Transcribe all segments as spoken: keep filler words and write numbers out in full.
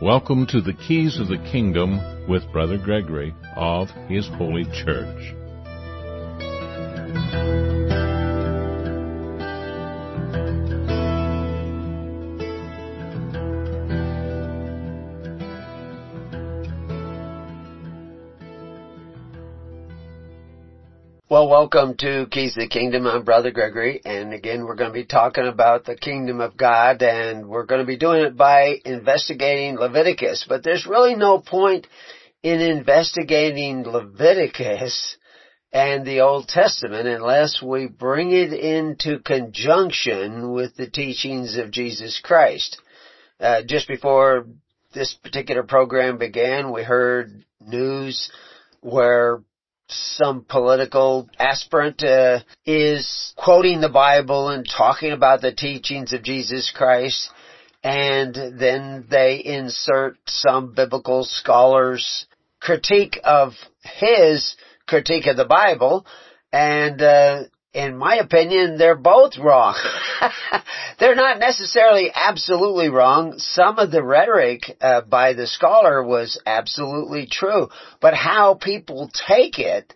Welcome to the Keys of the Kingdom with Brother Gregory of His Holy Church. Well, welcome to Keys of the Kingdom. I'm Brother Gregory, and again, we're going to be talking about the Kingdom of God, and we're going to be doing it by investigating Leviticus. But there's really no point in investigating Leviticus and the Old Testament unless we bring it into conjunction with the teachings of Jesus Christ. Uh, just before this particular program began, we heard news where some political aspirant uh, is quoting the Bible and talking about the teachings of Jesus Christ, and then they insert some biblical scholar's critique of his critique of the Bible, and uh, in my opinion, they're both wrong. They're not necessarily absolutely wrong. Some of the rhetoric uh, by the scholar was absolutely true. But how people take it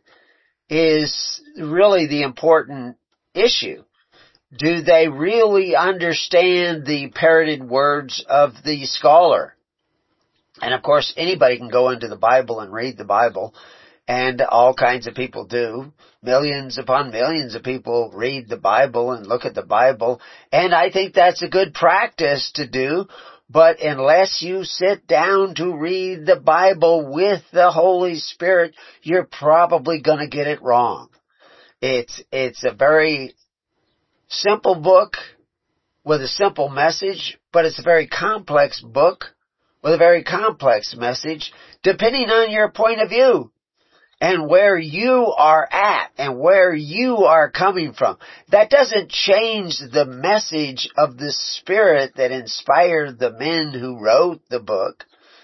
is really the important issue. Do they really understand the parroted words of the scholar? And of course, anybody can go into the Bible and read the Bible. And all kinds of people do. Millions upon millions of people read the Bible and look at the Bible. And I think that's a good practice to do. But unless you sit down to read the Bible with the Holy Spirit, you're probably going to get it wrong. It's, it's a very simple book with a simple message, but it's a very complex book with a very complex message, depending on your point of view. And where you are at and where you are coming from. That doesn't change the message of the Spirit that inspired the men who wrote the book.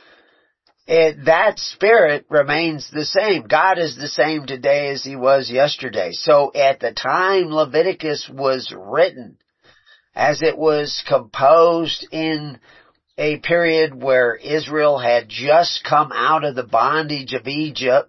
It, that Spirit remains the same. God is the same today as He was yesterday. So at the time Leviticus was written, as it was composed in a period where Israel had just come out of the bondage of Egypt,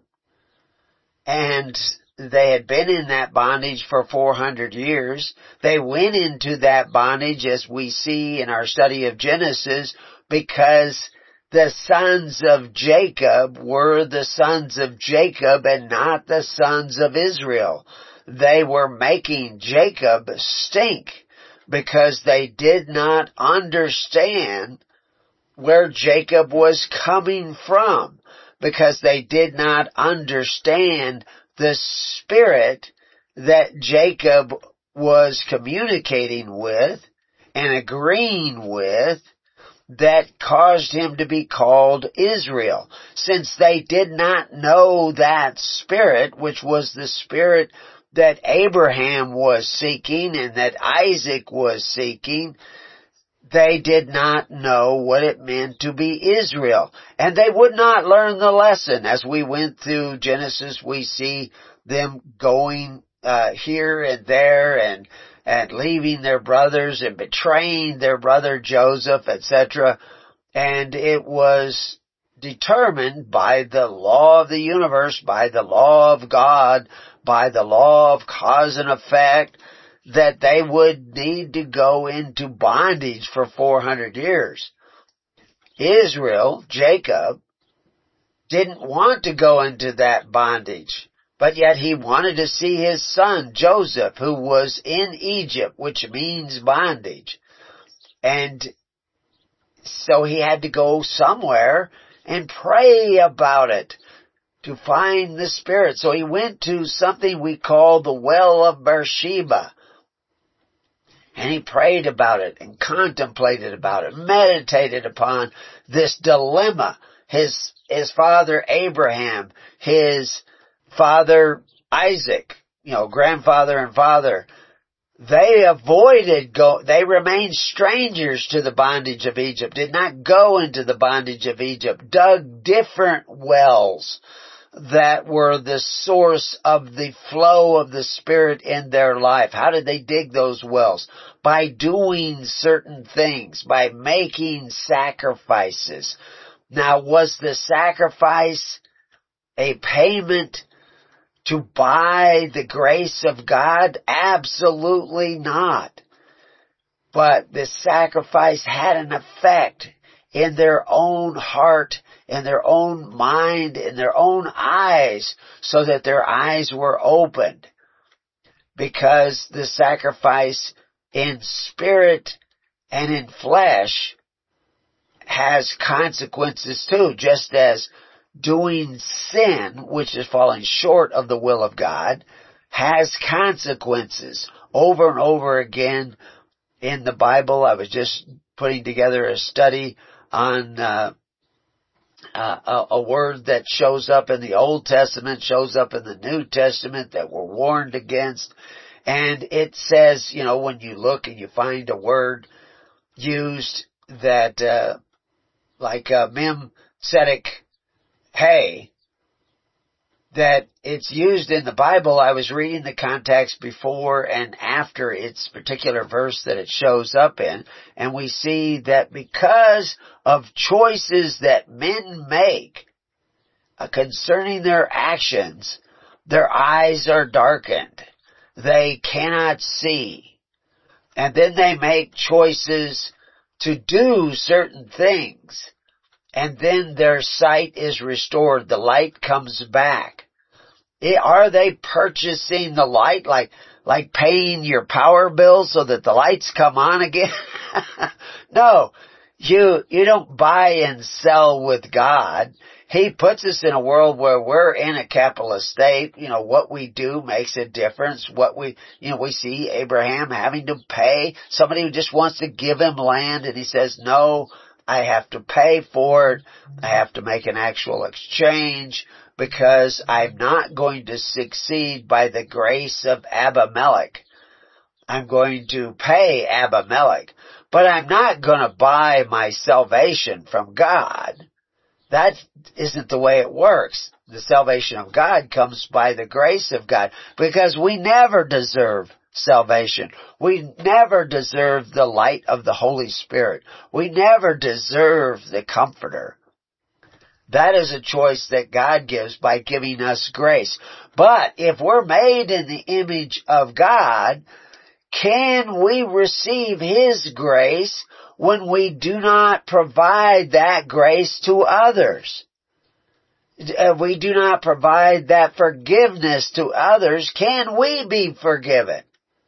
and they had been in that bondage for four hundred years. They went into that bondage, as we see in our study of Genesis, because the sons of Jacob were the sons of Jacob and not the sons of Israel. They were making Jacob stink because they did not understand where Jacob was coming from, because they did not understand the spirit that Jacob was communicating with and agreeing with that caused him to be called Israel. Since they did not know that spirit, which was the spirit that Abraham was seeking and that Isaac was seeking, they did not know what it meant to be Israel. And they would not learn the lesson. As we went through Genesis, we see them going uh, here and there and and leaving their brothers and betraying their brother Joseph, et cetera. And it was determined by the law of the universe, by the law of God, by the law of cause and effect, that they would need to go into bondage for four hundred years. Israel, Jacob, didn't want to go into that bondage, but yet he wanted to see his son, Joseph, who was in Egypt, which means bondage. And so he had to go somewhere and pray about it to find the Spirit. So he went to something we call the Well of Beersheba. And he prayed about it and contemplated about it, meditated upon this dilemma. His, his father Abraham, his father Isaac, you know, grandfather and father, they avoided go, they remained strangers to the bondage of Egypt, did not go into the bondage of Egypt, dug different wells that were the source of the flow of the Spirit in their life. How did they dig those wells? By doing certain things, by making sacrifices. Now, was the sacrifice a payment to buy the grace of God? Absolutely not. But the sacrifice had an effect in their own heart, in their own mind, in their own eyes, so that their eyes were opened. Because the sacrifice in spirit and in flesh has consequences too, just as doing sin, which is falling short of the will of God, has consequences. Over and over again in the Bible, I was just putting together a study on uh, uh, a, a word that shows up in the Old Testament, shows up in the New Testament, that we're warned against. And it says, you know, when you look and you find a word used that, uh, like uh, mem tzedek hey, that it's used in the Bible. I was reading the context before and after its particular verse that it shows up in, and we see that because of choices that men make uh, concerning their actions, their eyes are darkened. They cannot see. And then they make choices to do certain things. And then their sight is restored. The light comes back. Are they purchasing the light, like like paying your power bill so that the lights come on again? No, you you don't buy and sell with God. He puts us in a world where we're in a capitalist state. You know, what we do makes a difference. What we, you know, we see Abraham having to pay somebody who just wants to give him land, and he says, no, I have to pay for it. I have to make an actual exchange because I'm not going to succeed by the grace of Abimelech. I'm going to pay Abimelech, but I'm not going to buy my salvation from God. That isn't the way it works. The salvation of God comes by the grace of God, because we never deserve salvation. We never deserve the light of the Holy Spirit. We never deserve the Comforter. That is a choice that God gives by giving us grace. But if we're made in the image of God, can we receive His grace when we do not provide that grace to others? If we do not provide that forgiveness to others, can we be forgiven?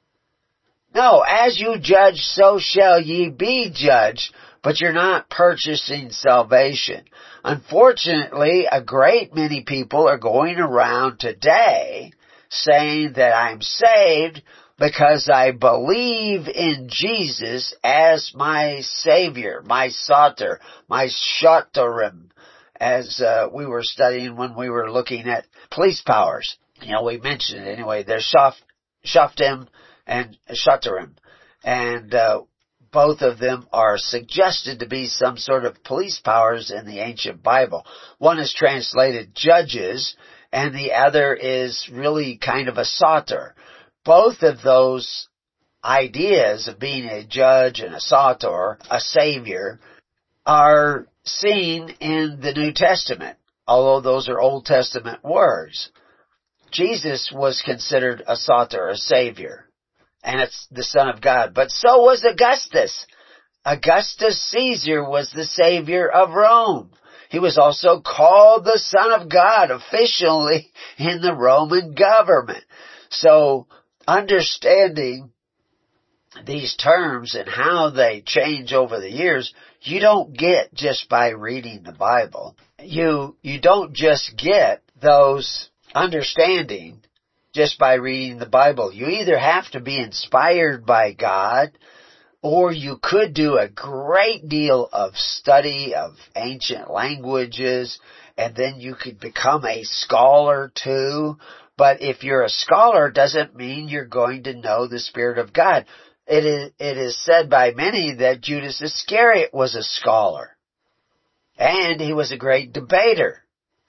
No, as you judge, so shall ye be judged, but you're not purchasing salvation. Unfortunately, a great many people are going around today saying that I'm saved because I believe in Jesus as my Savior, my Soter, my Shoterim, as uh, we were studying when we were looking at police powers. You know, we mentioned it anyway. There's Shoftim and Shoterim, and uh, both of them are suggested to be some sort of police powers in the ancient Bible. One is translated judges, and the other is really kind of a Soter. Both of those ideas of being a judge and a Soter, a savior, are seen in the New Testament, although those are Old Testament words. Jesus was considered a Soter, a savior, and it's the Son of God. But so was Augustus. Augustus Caesar was the savior of Rome. He was also called the Son of God officially in the Roman government. So, understanding these terms and how they change over the years, you don't get just by reading the Bible. You, you don't just get those understanding just by reading the Bible. You either have to be inspired by God, or you could do a great deal of study of ancient languages, and then you could become a scholar too. But if you're a scholar, it doesn't mean you're going to know the Spirit of God. It is, it is said by many that Judas Iscariot was a scholar, and he was a great debater.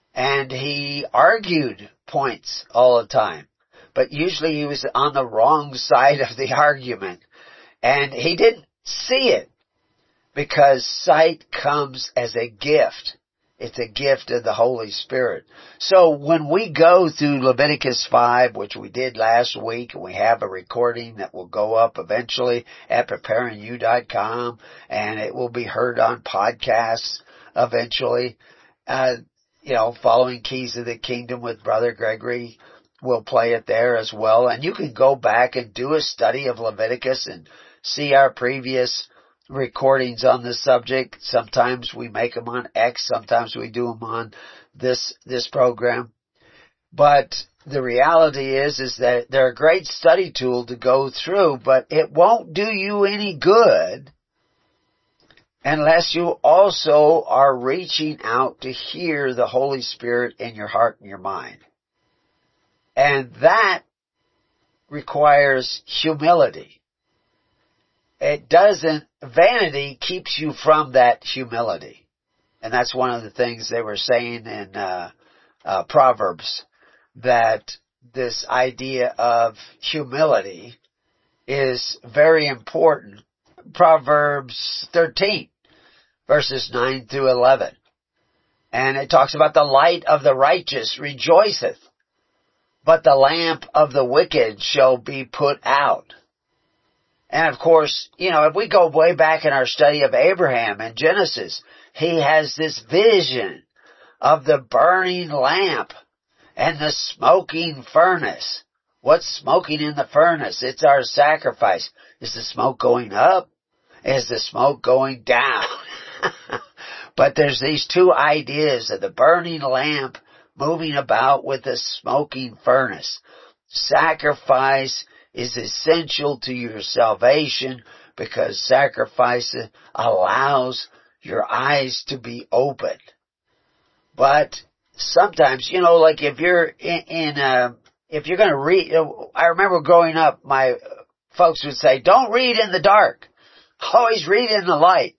And he argued points all the time. But usually he was on the wrong side of the argument. And he didn't see it because sight comes as a gift. It's a gift of the Holy Spirit. So when we go through Leviticus five, which we did last week, and we have a recording that will go up eventually at preparing you dot com, and it will be heard on podcasts eventually, uh, you know, following Keys of the Kingdom with Brother Gregory, we'll play it there as well. And you can go back and do a study of Leviticus and see our previous recordings on this subject. Sometimes we make them on X, sometimes we do them on this, this program. But the reality is, is that they're a great study tool to go through, but it won't do you any good unless you also are reaching out to hear the Holy Spirit in your heart and your mind. And that requires humility. It doesn't, vanity keeps you from that humility. And that's one of the things they were saying in uh, uh, Proverbs, that this idea of humility is very important. Proverbs thirteen, verses nine through eleven. And it talks about the light of the righteous rejoiceth, but the lamp of the wicked shall be put out. And of course, you know, if we go way back in our study of Abraham in Genesis, he has this vision of the burning lamp and the smoking furnace. What's smoking in the furnace? It's our sacrifice. Is the smoke going up? Is the smoke going down? But there's these two ideas of the burning lamp moving about with the smoking furnace. Sacrifice is essential to your salvation because sacrifice allows your eyes to be opened. But sometimes, you know, like if you're in, in uh, if you're going to read, I remember growing up, my folks would say, don't read in the dark. Always read in the light.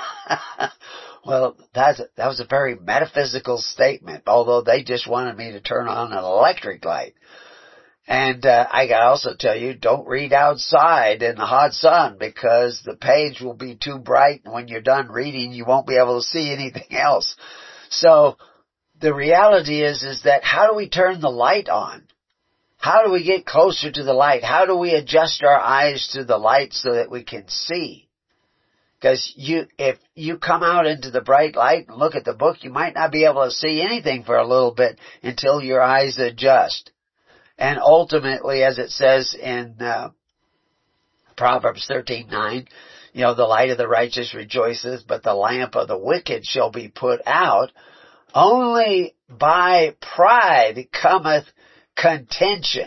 Well, that's, that was a very metaphysical statement, although they just wanted me to turn on an electric light. And uh, I can also tell you, don't read outside in the hot sun because the page will be too bright, and when you're done reading, you won't be able to see anything else. So the reality is, is that how do we turn the light on? How do we get closer to the light? How do we adjust our eyes to the light so that we can see? Because you, if you come out into the bright light and look at the book, you might not be able to see anything for a little bit until your eyes adjust. And ultimately, as it says in uh, Proverbs thirteen nine, you know, the light of the righteous rejoiceth, but the lamp of the wicked shall be put out. Only by pride cometh contention.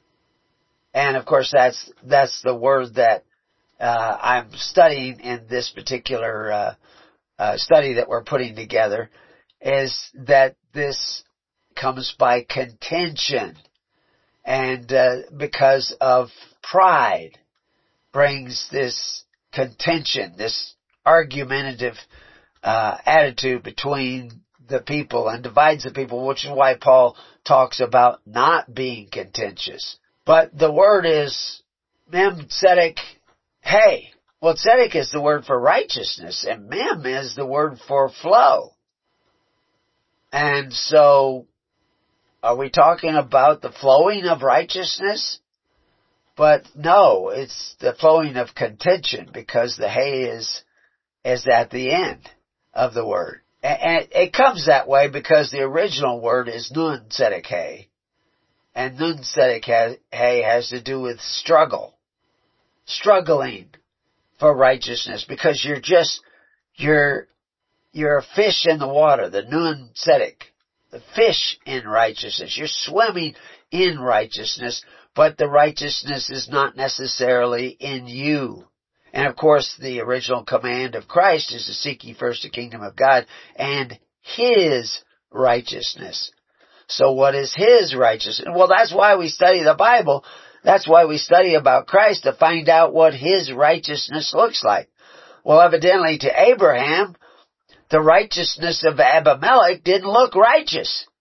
And of course, that's that's the word that uh, I'm studying in this particular uh, uh, study that we're putting together, is that this comes by contention. And uh, because of pride brings this contention, this argumentative uh, attitude between the people and divides the people, which is why Paul talks about not being contentious. But the word is mem tzedek hey. Well, tzedek is the word for righteousness, and mem is the word for flow. And so, are we talking about the flowing of righteousness? But no, it's the flowing of contention, because the hay is, is at the end of the word. And it comes that way because the original word is nun tzedek hay. And nun tzedek hay has to do with struggle. Struggling for righteousness, because you're just, you're, you're a fish in the water, the nun tzedek. The fish in righteousness. You're swimming in righteousness, but the righteousness is not necessarily in you. And of course, the original command of Christ is to seek ye first the kingdom of God and His righteousness. So what is His righteousness? Well, that's why we study the Bible. That's why we study about Christ, to find out what His righteousness looks like. Well, evidently to Abraham, the righteousness of Abimelech didn't look righteous.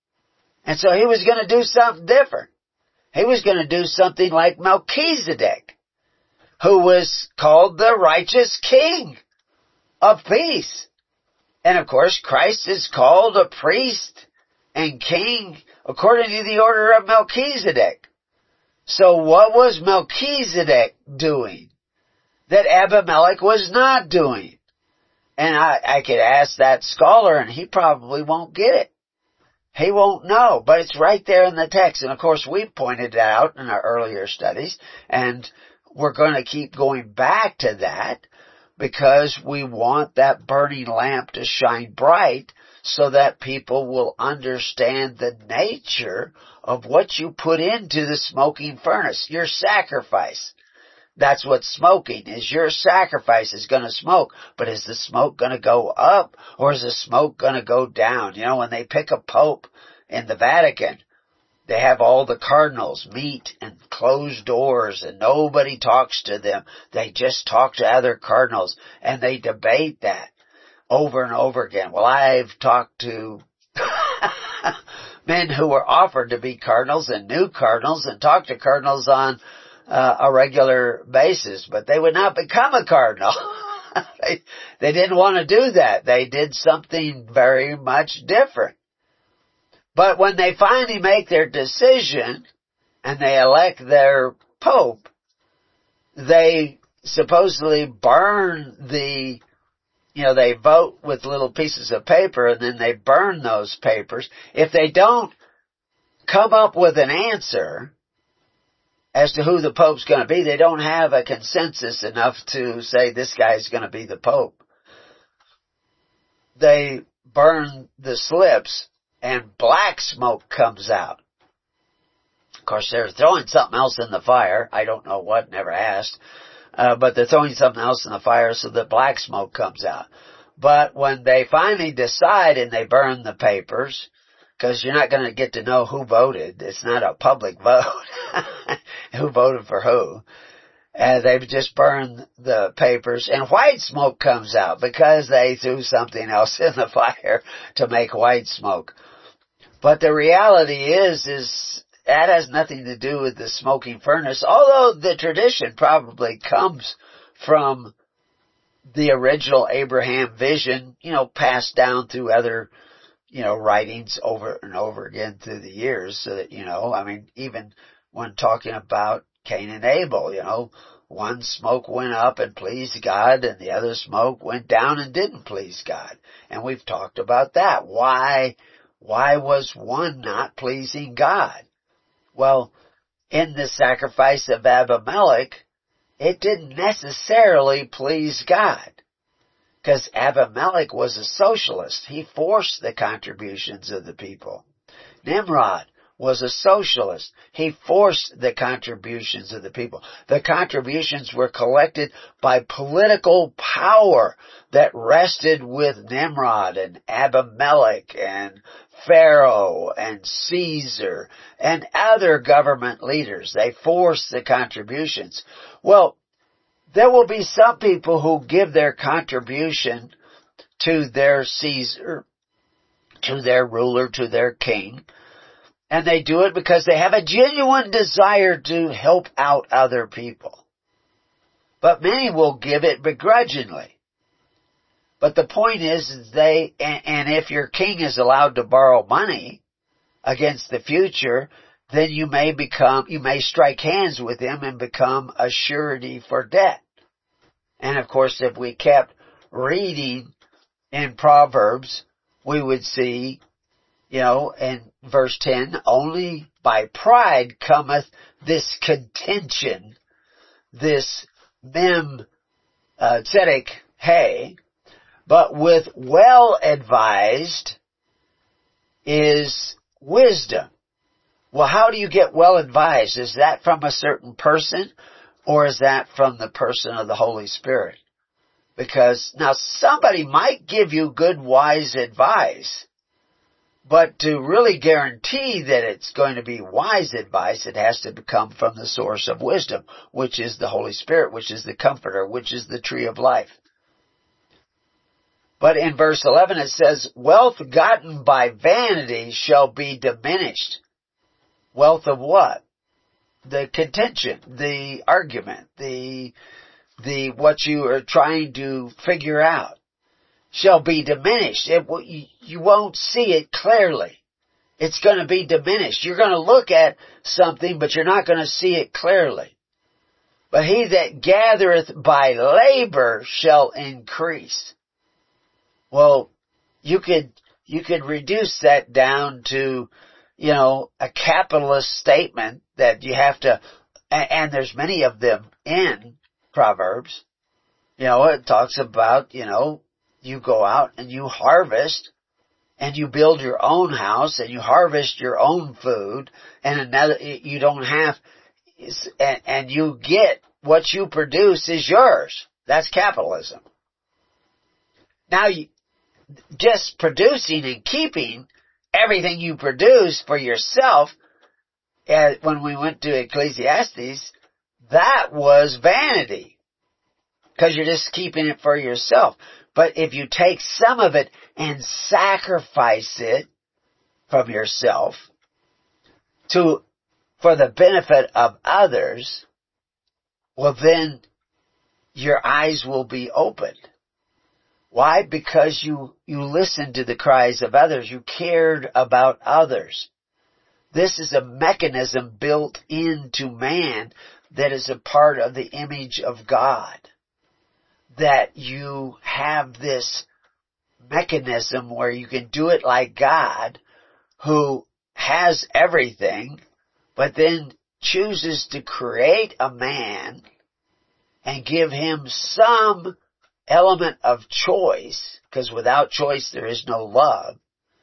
And so he was going to do something different. He was going to do something like Melchizedek, who was called the righteous king of peace. And of course, Christ is called a priest and king according to the order of Melchizedek. So what was Melchizedek doing that Abimelech was not doing? And I, I could ask that scholar and he probably won't get it. He won't know, but it's right there in the text. And of course, we pointed it out in our earlier studies, and we're going to keep going back to that because we want that burning lamp to shine bright so that people will understand the nature of what you put into the smoking furnace, your sacrifice. That's what smoking is. Your sacrifice is going to smoke, but is the smoke going to go up or is the smoke going to go down? You know, when they pick a pope in the Vatican, they have all the cardinals meet in closed doors and nobody talks to them. They just talk to other cardinals and they debate that over and over again. Well, I've talked to men who were offered to be cardinals and new cardinals and talked to cardinals on Uh, a regular basis, but they would not become a cardinal. they, they didn't want to do that. They did something very much different. But when they finally make their decision and they elect their pope, they supposedly burn the, you know, they vote with little pieces of paper and then they burn those papers. If they don't come up with an answer as to who the Pope's going to be, they don't have a consensus enough to say this guy's going to be the Pope. They burn the slips and black smoke comes out. Of course, they're throwing something else in the fire. I don't know what, never asked. Uh, but they're throwing something else in the fire so that black smoke comes out. But when they finally decide and they burn the papers, because you're not going to get to know who voted. It's not a public vote. Who voted for who. And they've just burned the papers. And white smoke comes out because they threw something else in the fire to make white smoke. But the reality is, is that has nothing to do with the smoking furnace. Although the tradition probably comes from the original Abraham vision, you know, passed down through other you know, writings over and over again through the years so that, you know, I mean, even when talking about Cain and Abel, you know, one smoke went up and pleased God and the other smoke went down and didn't please God. And we've talked about that. Why, why was one not pleasing God? Well, in the sacrifice of Abimelech, it didn't necessarily please God. Because Abimelech was a socialist. He forced the contributions of the people. Nimrod was a socialist. He forced the contributions of the people. The contributions were collected by political power that rested with Nimrod and Abimelech and Pharaoh and Caesar and other government leaders. They forced the contributions. Well, there will be some people who give their contribution to their Caesar, to their ruler, to their king, and they do it because they have a genuine desire to help out other people. But many will give it begrudgingly. But the point is, is they, and, and if your king is allowed to borrow money against the future, then you may become, you may strike hands with him and become a surety for debt. And of course, if we kept reading in Proverbs, we would see, you know, in verse ten, only by pride cometh this contention, this mem uh, tzedek hay, but with well advised is wisdom. Well, how do you get well advised? Is that from a certain person or is that from the person of the Holy Spirit? Because now somebody might give you good, wise advice, but to really guarantee that it's going to be wise advice, it has to come from the source of wisdom, which is the Holy Spirit, which is the Comforter, which is the tree of life. But in verse eleven it says, wealth gotten by vanity shall be diminished. Wealth of what? The contention, the argument, the, the, what you are trying to figure out shall be diminished. It, you won't see it clearly. It's going to be diminished. You're going to look at something, but you're not going to see it clearly. But he that gathereth by labor shall increase. Well, you could, you could reduce that down to, you know, a capitalist statement that you have to, and, and there's many of them in Proverbs. You know, it talks about, you know, you go out and you harvest and you build your own house and you harvest your own food and another, you don't have, and, and you get what you produce is yours. That's capitalism. Now, you, just producing and keeping everything you produce for yourself, uh, when we went to Ecclesiastes, that was vanity. Because you're just keeping it for yourself. But if you take some of it and sacrifice it from yourself to, for the benefit of others, well then your eyes will be opened. Why? Because you, you listened to the cries of others. You cared about others. This is a mechanism built into man that is a part of the image of God. That you have this mechanism where you can do it like God, who has everything, but then chooses to create a man and give him some element of choice, because without choice there is no love.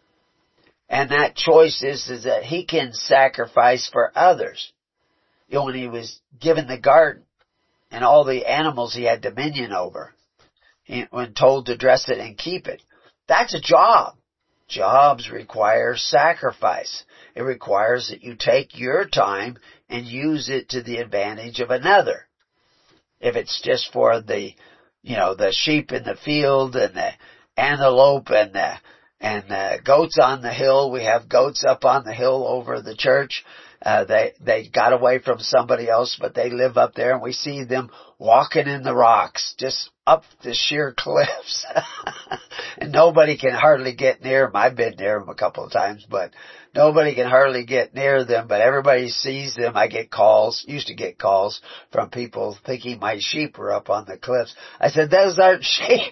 And that choice is, is that he can sacrifice for others. You know, when he was given the garden and all the animals he had dominion over, he, when told to dress it and keep it, that's a job. Jobs require sacrifice. It requires that you take your time and use it to the advantage of another. If it's just for the, you know, the sheep in the field and the antelope and the, and the goats on the hill. We have goats up on the hill over the church. Uh, they, they got away from somebody else, but they live up there and we see them walking in the rocks, just up the sheer cliffs. And nobody can hardly get near them. I've been near them a couple of times, but nobody can hardly get near them, but everybody sees them. I get calls, used to get calls from people thinking my sheep were up on the cliffs. I said, those aren't sheep.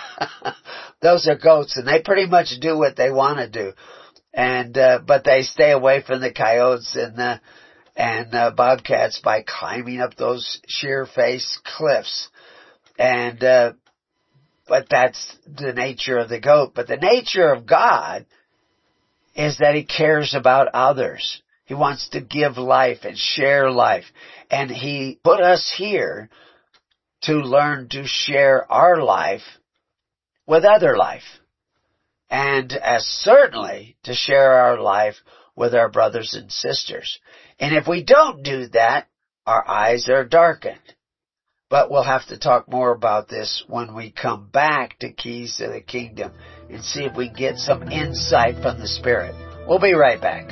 Those are goats, and they pretty much do what they want to do. And, uh, but they stay away from the coyotes and the, and, uh, bobcats by climbing up those sheer face cliffs. And, uh, but that's the nature of the goat. But the nature of God is that He cares about others. He wants to give life and share life. And He put us here to learn to share our life with other life. And as certainly to share our life with our brothers and sisters. And if we don't do that, our eyes are darkened. But we'll have to talk more about this when we come back to Keys to the Kingdom and see if we can get some insight from the Spirit. We'll be right back.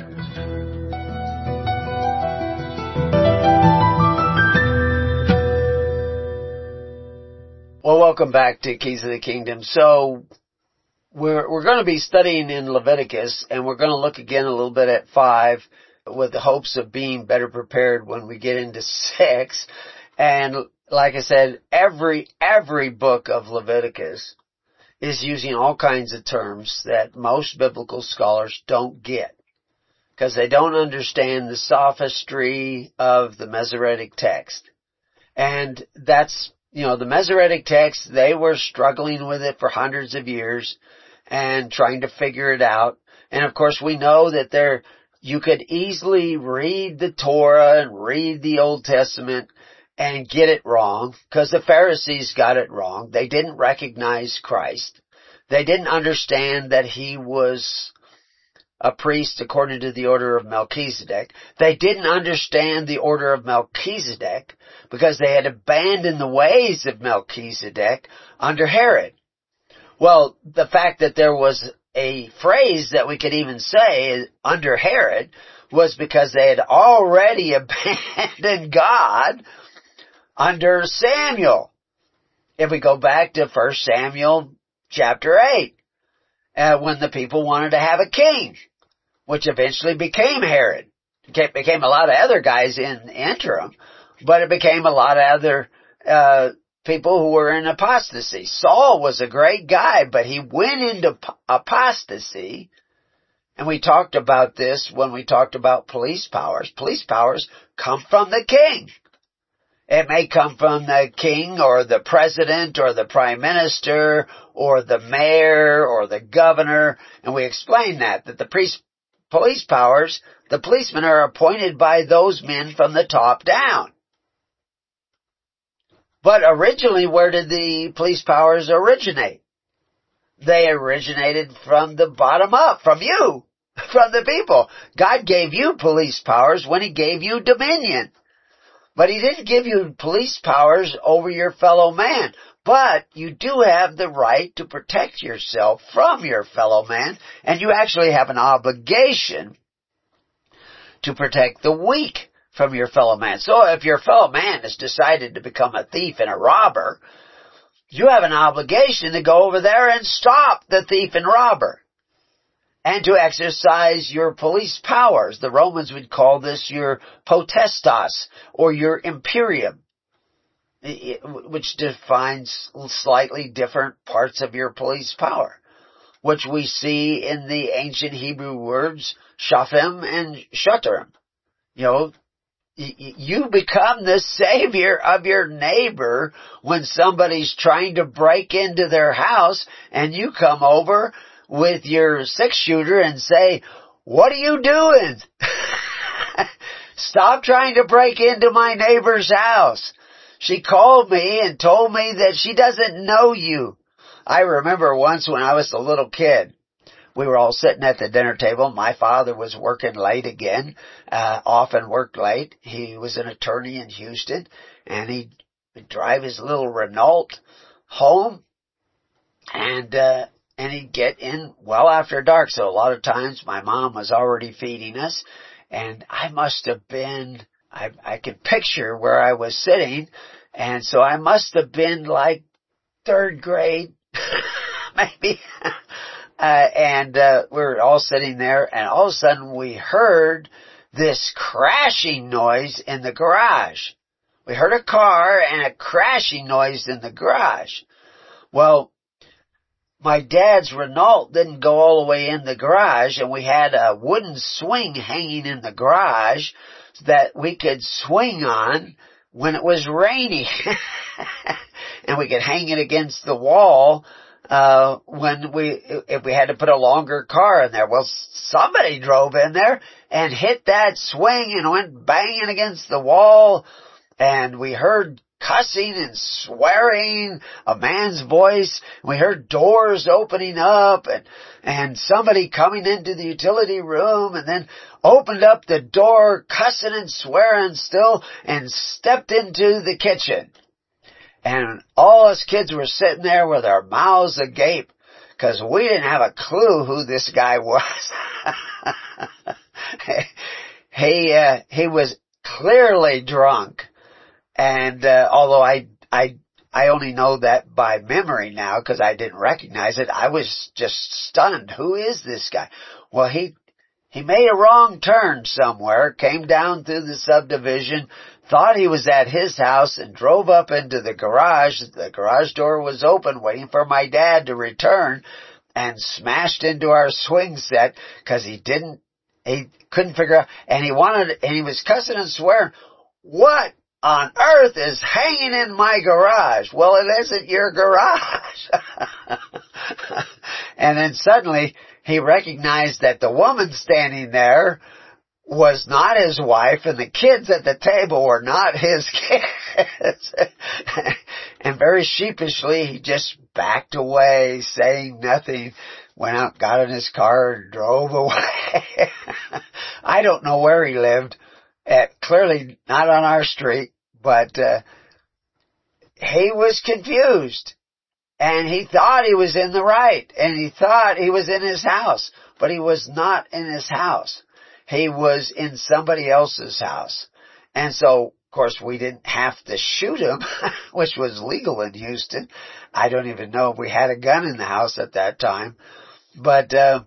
Well, welcome back to Keys of the Kingdom. So, we're, we're going to be studying in Leviticus, and we're going to look again a little bit at five with the hopes of being better prepared when we get into six. And like I said, every, every book of Leviticus is using all kinds of terms that most biblical scholars don't get, because they don't understand the sophistry of the Masoretic text. And that's, you know, the Masoretic text, they were struggling with it for hundreds of years and trying to figure it out. And of course we know that there, you could easily read the Torah and read the Old Testament and get it wrong, because the Pharisees got it wrong. They didn't recognize Christ. They didn't understand that He was a priest according to the order of Melchizedek. They didn't understand the order of Melchizedek because they had abandoned the ways of Melchizedek under Herod. Well, the fact that there was a phrase that we could even say under Herod was because they had already abandoned God under Samuel. If we go back to First Samuel chapter eight, uh, when the people wanted to have a king, which eventually became Herod. It became a lot of other guys in the interim, but it became a lot of other uh people who were in apostasy. Saul was a great guy, but he went into apostasy, and we talked about this when we talked about police powers. Police powers come from the king. It may come from the king or the president or the prime minister or the mayor or the governor, and we explained that, that the priest, police powers, the policemen are appointed by those men from the top down. But originally, where did the police powers originate? They originated from the bottom up, from you, from the people. God gave you police powers when He gave you dominion. But He didn't give you police powers over your fellow man. But you do have the right to protect yourself from your fellow man, and you actually have an obligation to protect the weak from your fellow man. So if your fellow man has decided to become a thief and a robber, you have an obligation to go over there and stop the thief and robber, and to exercise your police powers. The Romans would call this your potestas, or your imperium, which defines slightly different parts of your police power, which we see in the ancient Hebrew words shaphem and shatarim. You know, you become the savior of your neighbor when somebody's trying to break into their house, and you come over with your six-shooter and say, "What are you doing? Stop trying to break into my neighbor's house. She called me and told me that she doesn't know you." I remember once when I was a little kid, we were all sitting at the dinner table. My father was working late again, uh, often worked late. He was an attorney in Houston, and he'd drive his little Renault home, and, uh, and he'd get in well after dark. So a lot of times my mom was already feeding us, and I must have been, I, I can picture where I was sitting, and so I must have been like third grade, maybe. Uh, and, uh, we were all sitting there, and all of a sudden we heard this crashing noise in the garage. We heard a car and a crashing noise in the garage. Well, my dad's Renault didn't go all the way in the garage, and we had a wooden swing hanging in the garage that we could swing on when it was rainy. And we could hang it against the wall Uh, when we, if we had to put a longer car in there. Well, somebody drove in there and hit that swing and went banging against the wall, and we heard cussing and swearing, a man's voice. We heard doors opening up, and, and somebody coming into the utility room, and then opened up the door, cussing and swearing still, and stepped into the kitchen. And all us kids were sitting there with our mouths agape, because we didn't have a clue who this guy was. he, uh, he was clearly drunk. And, uh, although I, I, I only know that by memory now, because I didn't recognize it, I was just stunned. Who is this guy? Well, he, he made a wrong turn somewhere, came down through the subdivision, thought he was at his house, and drove up into the garage. The garage door was open, waiting for my dad to return, and smashed into our swing set, because he didn't, he couldn't figure out, and he wanted, and he was cussing and swearing, "What on earth is hanging in my garage?" Well, it isn't your garage. And then suddenly he recognized that the woman standing there was not his wife, and the kids at the table were not his kids. And very sheepishly, he just backed away, saying nothing, went out, got in his car, and drove away. I don't know where he lived. At, clearly not on our street, but uh, he was confused. And he thought he was in the right, and he thought he was in his house, but he was not in his house. He was in somebody else's house. And so, of course, we didn't have to shoot him, which was legal in Houston. I don't even know if we had a gun in the house at that time. But, uh,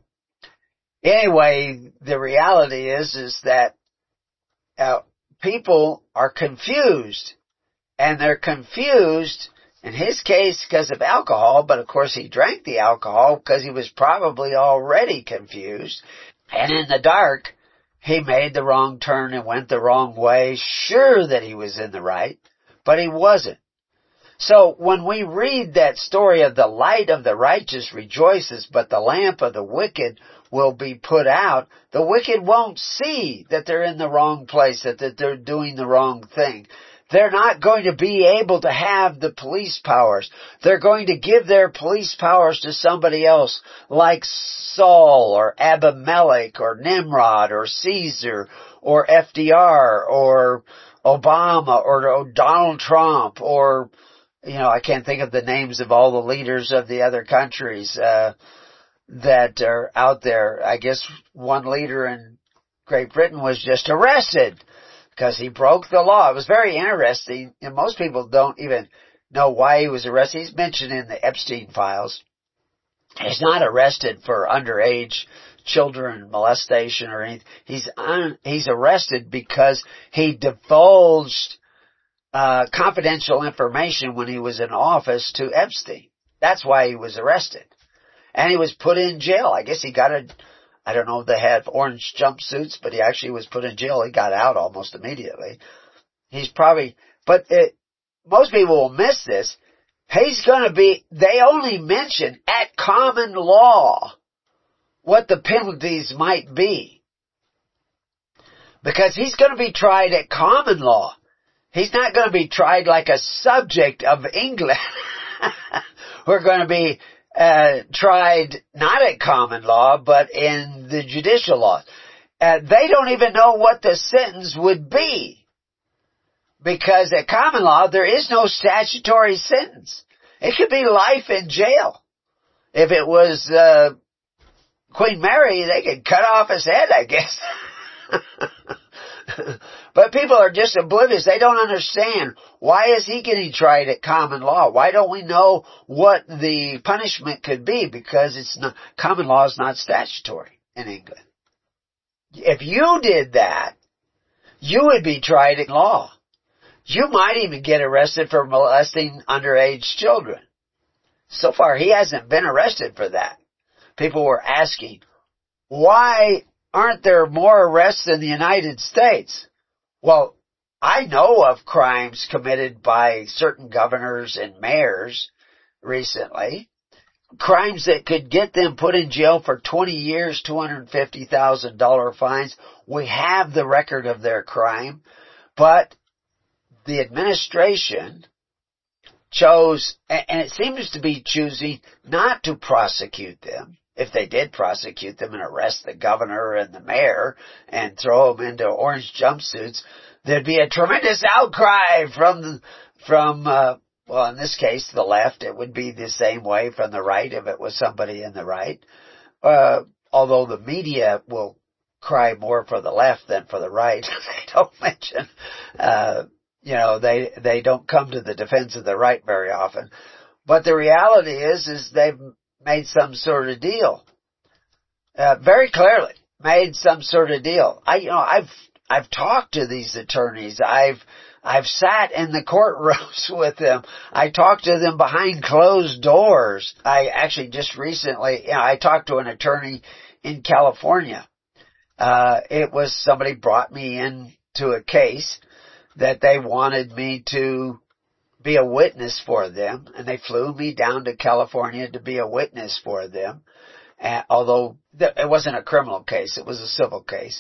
anyway, the reality is, is that, uh, people are confused. And they're confused, in his case, because of alcohol, but of course he drank the alcohol because he was probably already confused. And in the dark, he made the wrong turn and went the wrong way, sure that he was in the right, but he wasn't. So when we read that story of the light of the righteous rejoices, but the lamp of the wicked will be put out, the wicked won't see that they're in the wrong place, that, that they're doing the wrong thing. They're not going to be able to have the police powers. They're going to give their police powers to somebody else, like Saul or Abimelech or Nimrod or Caesar or F D R or Obama or Donald Trump or, you know, I can't think of the names of all the leaders of the other countries uh that are out there. I guess one leader in Great Britain was just arrested because he broke the law. It was very interesting, and most people don't even know why he was arrested. He's mentioned in the Epstein files. He's not arrested for underage children molestation or anything. He's un, he's arrested because he divulged uh confidential information when he was in office to Epstein. That's why he was arrested. And he was put in jail. I guess he got a, I don't know if they had orange jumpsuits, but he actually was put in jail. He got out almost immediately. He's probably, but it, most people will miss this. He's going to be, they only mention at common law what the penalties might be. Because he's going to be tried at common law. He's not going to be tried like a subject of England. We're going to be Uh, tried not at common law, but in the judicial law. Uh, they don't even know what the sentence would be. Because at common law, there is no statutory sentence. It could be life in jail. If it was, uh, Queen Mary, they could cut off his head, I guess. But people are just oblivious. They don't understand. Why is he getting tried at common law? Why don't we know what the punishment could be? Because it's not, common law is not statutory in England. If you did that, you would be tried in law. You might even get arrested for molesting underage children. So far, he hasn't been arrested for that. People were asking, why aren't there more arrests in the United States? Well, I know of crimes committed by certain governors and mayors recently, crimes that could get them put in jail for twenty years, two hundred fifty thousand dollars fines. We have the record of their crime, but the administration chose, and it seems to be choosing not to prosecute them. If they did prosecute them and arrest the governor and the mayor and throw them into orange jumpsuits, there'd be a tremendous outcry from, from, uh, well, in this case, the left. It would be the same way from the right if it was somebody in the right. Uh, although the media will cry more for the left than for the right. They don't mention, uh, you know, they, they don't come to the defense of the right very often. But the reality is, is they've made some sort of deal. Uh, very clearly made some sort of deal. I, you know, I've, I've talked to these attorneys. I've, I've sat in the courtrooms with them. I talked to them behind closed doors. I actually just recently, you know, I talked to an attorney in California. Uh, it was somebody brought me into a case that they wanted me to be a witness for them, and they flew me down to California to be a witness for them. Uh, although th- it wasn't a criminal case, it was a civil case.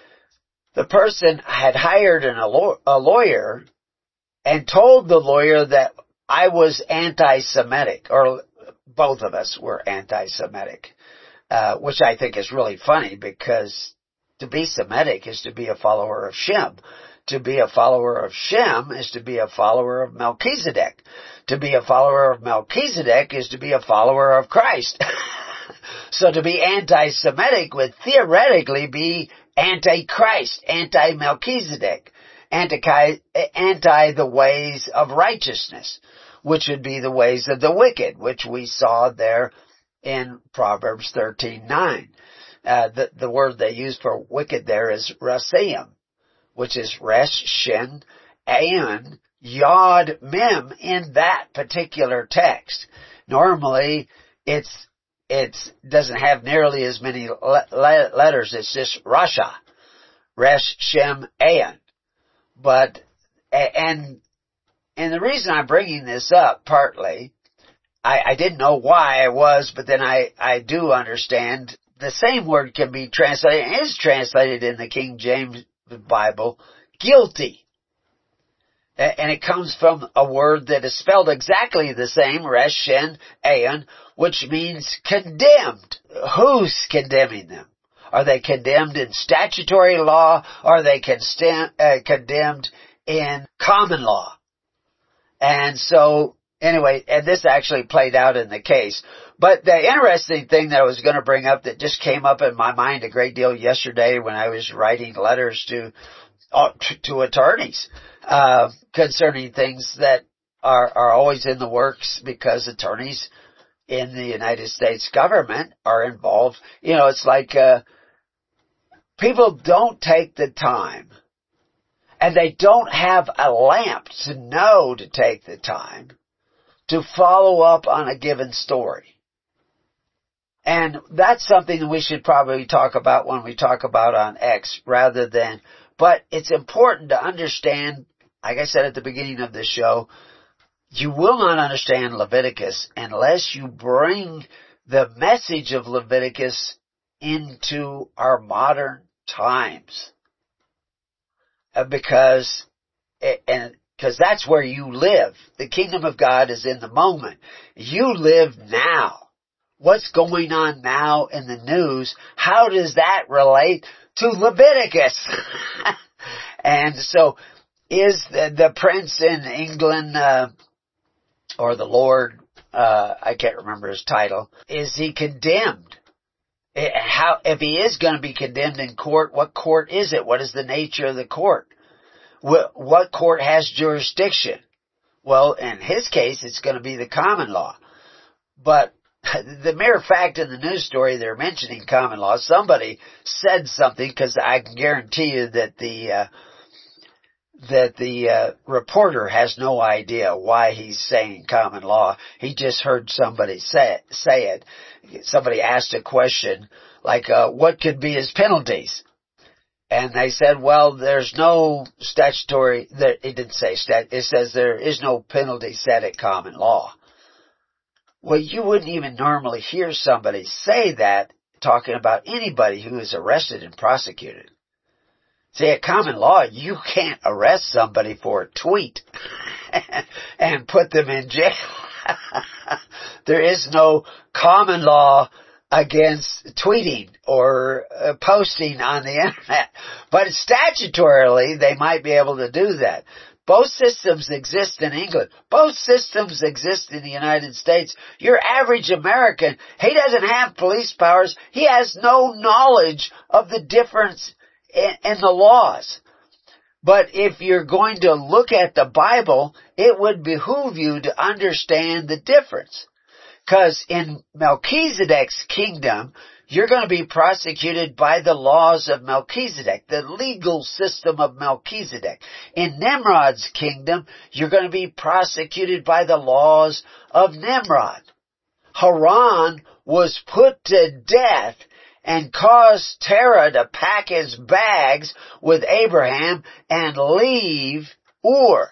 The person had hired an, a, law- a lawyer and told the lawyer that I was anti-Semitic, or both of us were anti-Semitic, uh, which I think is really funny because to be Semitic is to be a follower of Shem. To be a follower of Shem is to be a follower of Melchizedek. To be a follower of Melchizedek is to be a follower of Christ. So to be anti-Semitic would theoretically be anti-Christ, anti-Melchizedek, anti, anti the ways of righteousness, which would be the ways of the wicked, which we saw there in Proverbs thirteen nine. Uh, the, the word they use for wicked there is raseim, which is resh, shin, ayin, yod, mem in that particular text. Normally, it's, it's, doesn't have nearly as many le- le- letters. It's just rasha, resh, shem, ayin. But, and, and the reason I'm bringing this up, partly, I, I didn't know why I was, but then I, I do understand the same word can be translated, is translated in the King James Bible, guilty. And it comes from a word that is spelled exactly the same, resh, shin, ayin, which means condemned. Who's condemning them? Are they condemned in statutory law? Or are they constem- uh, condemned in common law? And so, anyway, and this actually played out in the case. But the interesting thing that I was going to bring up that just came up in my mind a great deal yesterday when I was writing letters to uh, to attorneys uh, concerning things that are, are always in the works because attorneys in the United States government are involved. You know, it's like uh, people don't take the time, and they don't have a lamp to know to take the time to follow up on a given story. And that's something that we should probably talk about when we talk about on X rather than, but it's important to understand, like I said at the beginning of this show, you will not understand Leviticus unless you bring the message of Leviticus into our modern times. Because, and, because that's where you live. The kingdom of God is in the moment. You live now. What's going on now in the news? How does that relate to Leviticus? And so, is the, the prince in England, uh, or the Lord, uh, I can't remember his title, is he condemned? How, if he is going to be condemned in court, what court is it? What is the nature of the court? What, what court has jurisdiction? Well, in his case, it's going to be the common law. But the mere fact in the news story they're mentioning common law, somebody said something, because I can guarantee you that the uh, that the uh, reporter has no idea why he's saying common law. He just heard somebody say it. Say it. Somebody asked a question like, uh, "What could be his penalties?" And they said, "Well, there's no statutory." That it didn't say stat. It says there is no penalty set at common law. Well, you wouldn't even normally hear somebody say that talking about anybody who is arrested and prosecuted. See, at common law, you can't arrest somebody for a tweet and put them in jail. There is no common law against tweeting or uh, posting on the internet. But statutorily, they might be able to do that. Both systems exist in England. Both systems exist in the United States. Your average American, he doesn't have police powers. He has no knowledge of the difference in, in the laws. But if you're going to look at the Bible, it would behoove you to understand the difference. Because in Melchizedek's kingdom, you're going to be prosecuted by the laws of Melchizedek, the legal system of Melchizedek. In Nimrod's kingdom, you're going to be prosecuted by the laws of Nimrod. Haran was put to death and caused Terah to pack his bags with Abraham and leave Ur.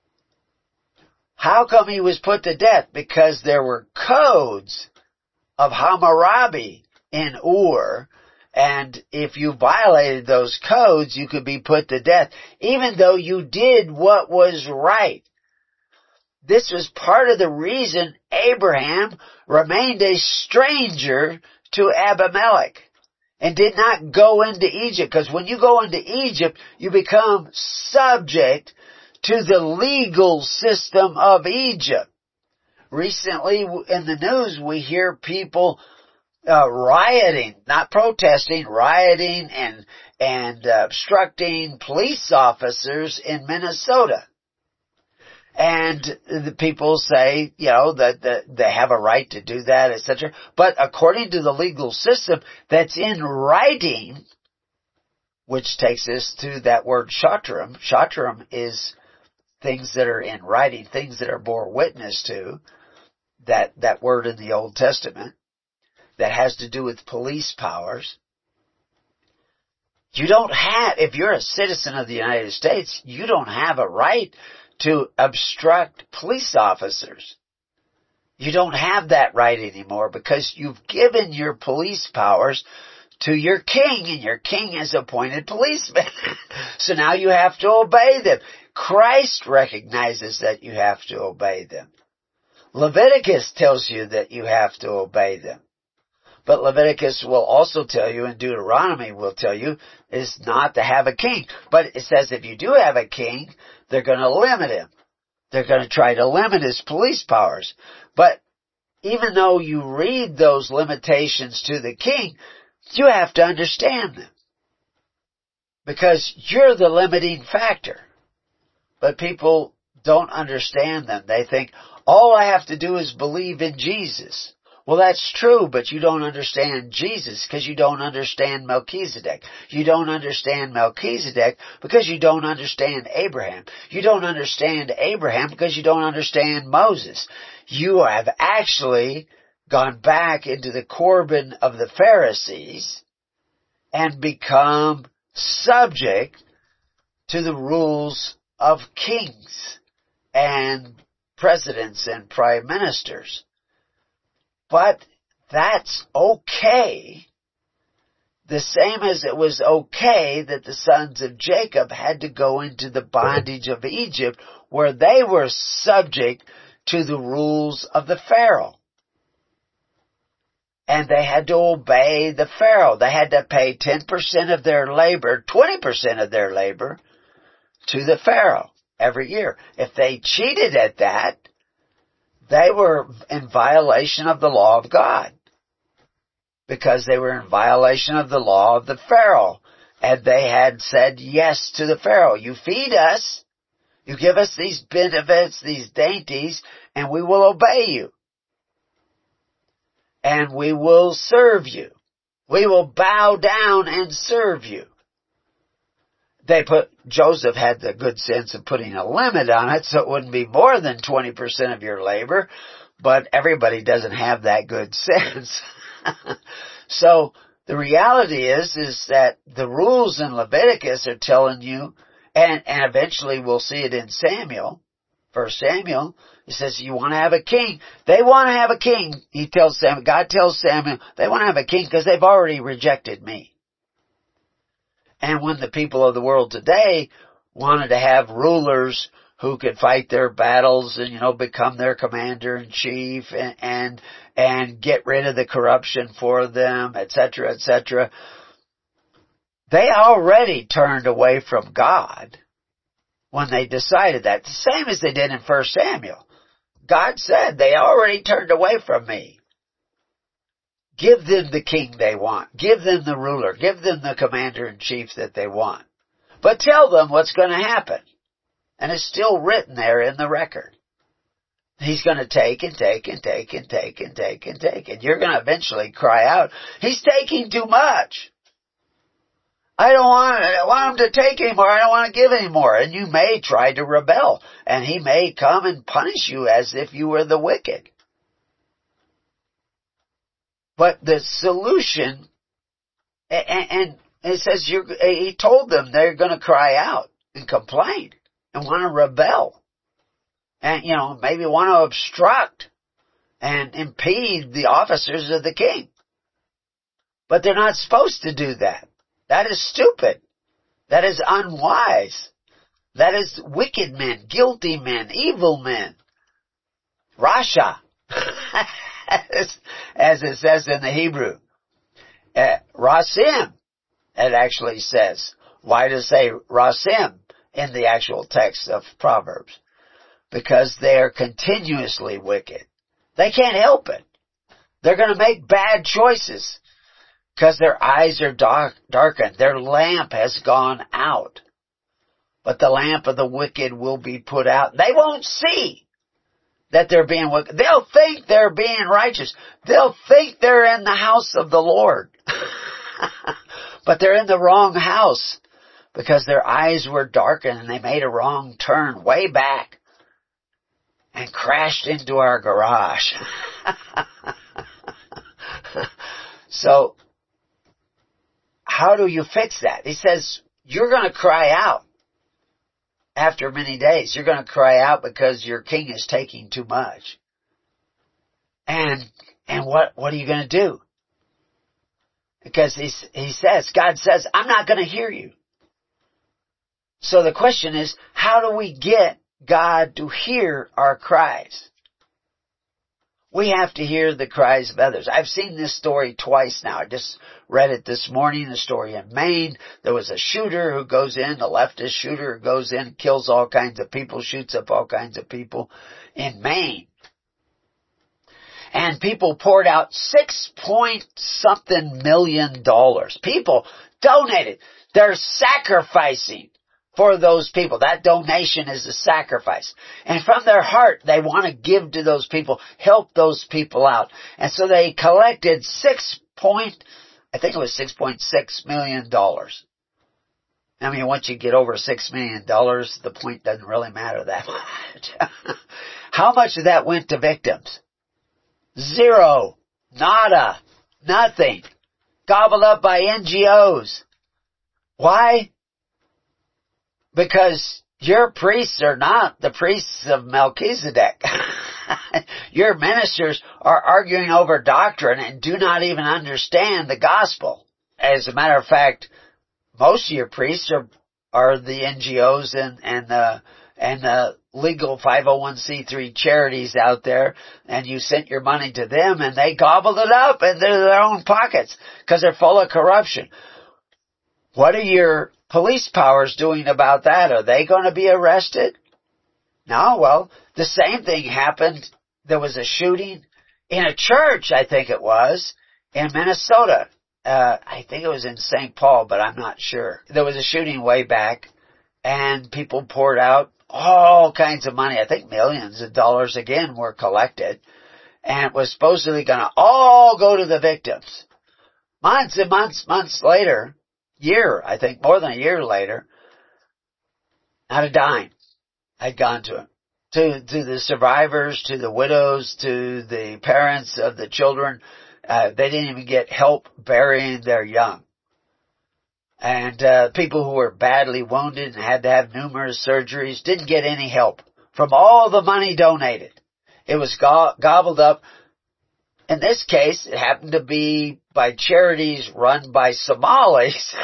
How come he was put to death? Because there were codes of Hammurabi in Ur, and if you violated those codes, you could be put to death, even though you did what was right. This was part of the reason Abraham remained a stranger to Abimelech. and did not go into Egypt. Because when you go into Egypt, you become subject to the legal system of Egypt. Recently in the news, we hear people uh, rioting, not protesting, rioting and and uh, obstructing police officers in Minnesota. And the people say, you know, that, that they have a right to do that, et cetera. But according to the legal system that's in writing, which takes us to that word shatrim. Shatrim is things that are in writing, things that are bore witness to, that, that word in the Old Testament, that has to do with police powers. You don't have, if you're a citizen of the United States, you don't have a right to obstruct police officers. You don't have that right anymore because you've given your police powers to your king, and your king has appointed policemen. So now you have to obey them. Christ recognizes that you have to obey them. Leviticus tells you that you have to obey them. But Leviticus will also tell you, and Deuteronomy will tell you, is not to have a king. But it says if you do have a king, they're going to limit him. They're going to try to limit his police powers. But even though you read those limitations to the king, you have to understand them. Because you're the limiting factor. But people don't understand them. They think, all I have to do is believe in Jesus. Well, that's true, but you don't understand Jesus because you don't understand Melchizedek. You don't understand Melchizedek because you don't understand Abraham. You don't understand Abraham because you don't understand Moses. You have actually gone back into the Corban of the Pharisees and become subject to the rules of kings and presidents and prime ministers. But that's okay, the same as it was okay that the sons of Jacob had to go into the bondage of Egypt where they were subject to the rules of the Pharaoh. And they had to obey the Pharaoh. They had to pay ten percent of their labor, twenty percent of their labor to the Pharaoh every year. If they cheated at that, they were in violation of the law of God because they were in violation of the law of the Pharaoh. And they had said yes to the Pharaoh. You feed us, you give us these benefits, these dainties, and we will obey you. And we will serve you. We will bow down and serve you. They put, Joseph had the good sense of putting a limit on it so it wouldn't be more than twenty percent of your labor, but everybody doesn't have that good sense. So the reality is, is that the rules in Leviticus are telling you, and, and eventually we'll see it in Samuel, First Samuel, he says, you want to have a king. They want to have a king. He tells Samuel, God tells Samuel, they want to have a king because they've already rejected me. And when the people of the world today wanted to have rulers who could fight their battles and, you know, become their commander-in-chief and, and, and get rid of the corruption for them, et cetera, et cetera, they already turned away from God when they decided that. The same as they did in First Samuel. God said, they already turned away from me. Give them the king they want. Give them the ruler. Give them the commander-in-chief that they want. But tell them what's going to happen. And it's still written there in the record. He's going to take and take and take and take and take and take. And you're going to eventually cry out, he's taking too much. I don't want it. I want him to take anymore. I don't want to give anymore. And you may try to rebel. And he may come and punish you as if you were the wicked. But the solution, and it says, you're, he told them they're going to cry out and complain and want to rebel. And, you know, maybe want to obstruct and impede the officers of the king. But they're not supposed to do that. That is stupid. That is unwise. That is wicked men, guilty men, evil men. Rasha. As, as it says in the Hebrew. Uh, Rasim, it actually says. Why does it say Rasim in the actual text of Proverbs? Because they are continuously wicked. They can't help it. They're going to make bad choices because their eyes are dark, darkened. Their lamp has gone out. But the lamp of the wicked will be put out. They won't see that they're being wicked. They'll think they're being righteous. They'll think they're in the house of the Lord. But they're in the wrong house because their eyes were darkened and they made a wrong turn way back and crashed into our garage. So, how do you fix that? He says, you're going to cry out after many days. You're going to cry out because your king is taking too much. And, and what, what are you going to do? Because he, he says, God says, I'm not going to hear you. So the question is, how do we get God to hear our cries? We have to hear the cries of others. I've seen this story twice now. I just read it this morning, the story in Maine. There was a shooter who goes in, a leftist shooter who goes in, kills all kinds of people, shoots up all kinds of people in Maine. And people poured out six point something million dollars. People donated. They're sacrificing for those people. That donation is a sacrifice. And from their heart, they want to give to those people, help those people out. And so they collected six point, I think it was six point six million dollars. I mean, once you get over six million dollars, the point doesn't really matter that much. How much of that went to victims? Zero. Nada. Nothing. Gobbled up by N G Os. Why? Because your priests are not the priests of Melchizedek. Your ministers are arguing over doctrine and do not even understand the gospel. As a matter of fact, most of your priests are are the N G Os and and the and the legal five oh one c three charities out there, and you sent your money to them and they gobbled it up into their own pockets because they're full of corruption. What are your police powers doing about that? Are they going to be arrested? No, well, the same thing happened. There was a shooting in a church, I think it was, in Minnesota. Uh, I think it was in Saint Paul, but I'm not sure. There was a shooting way back, and people poured out all kinds of money. I think millions of dollars again were collected, and it was supposedly going to all go to the victims. Months and months, months later, year, I think more than a year later, not a dime had gone to him. To, to the survivors, to the widows, to the parents of the children. Uh, they didn't even get help burying their young. And uh, people who were badly wounded and had to have numerous surgeries didn't get any help from all the money donated. It was go- gobbled up. In this case, it happened to be by charities run by Somalis.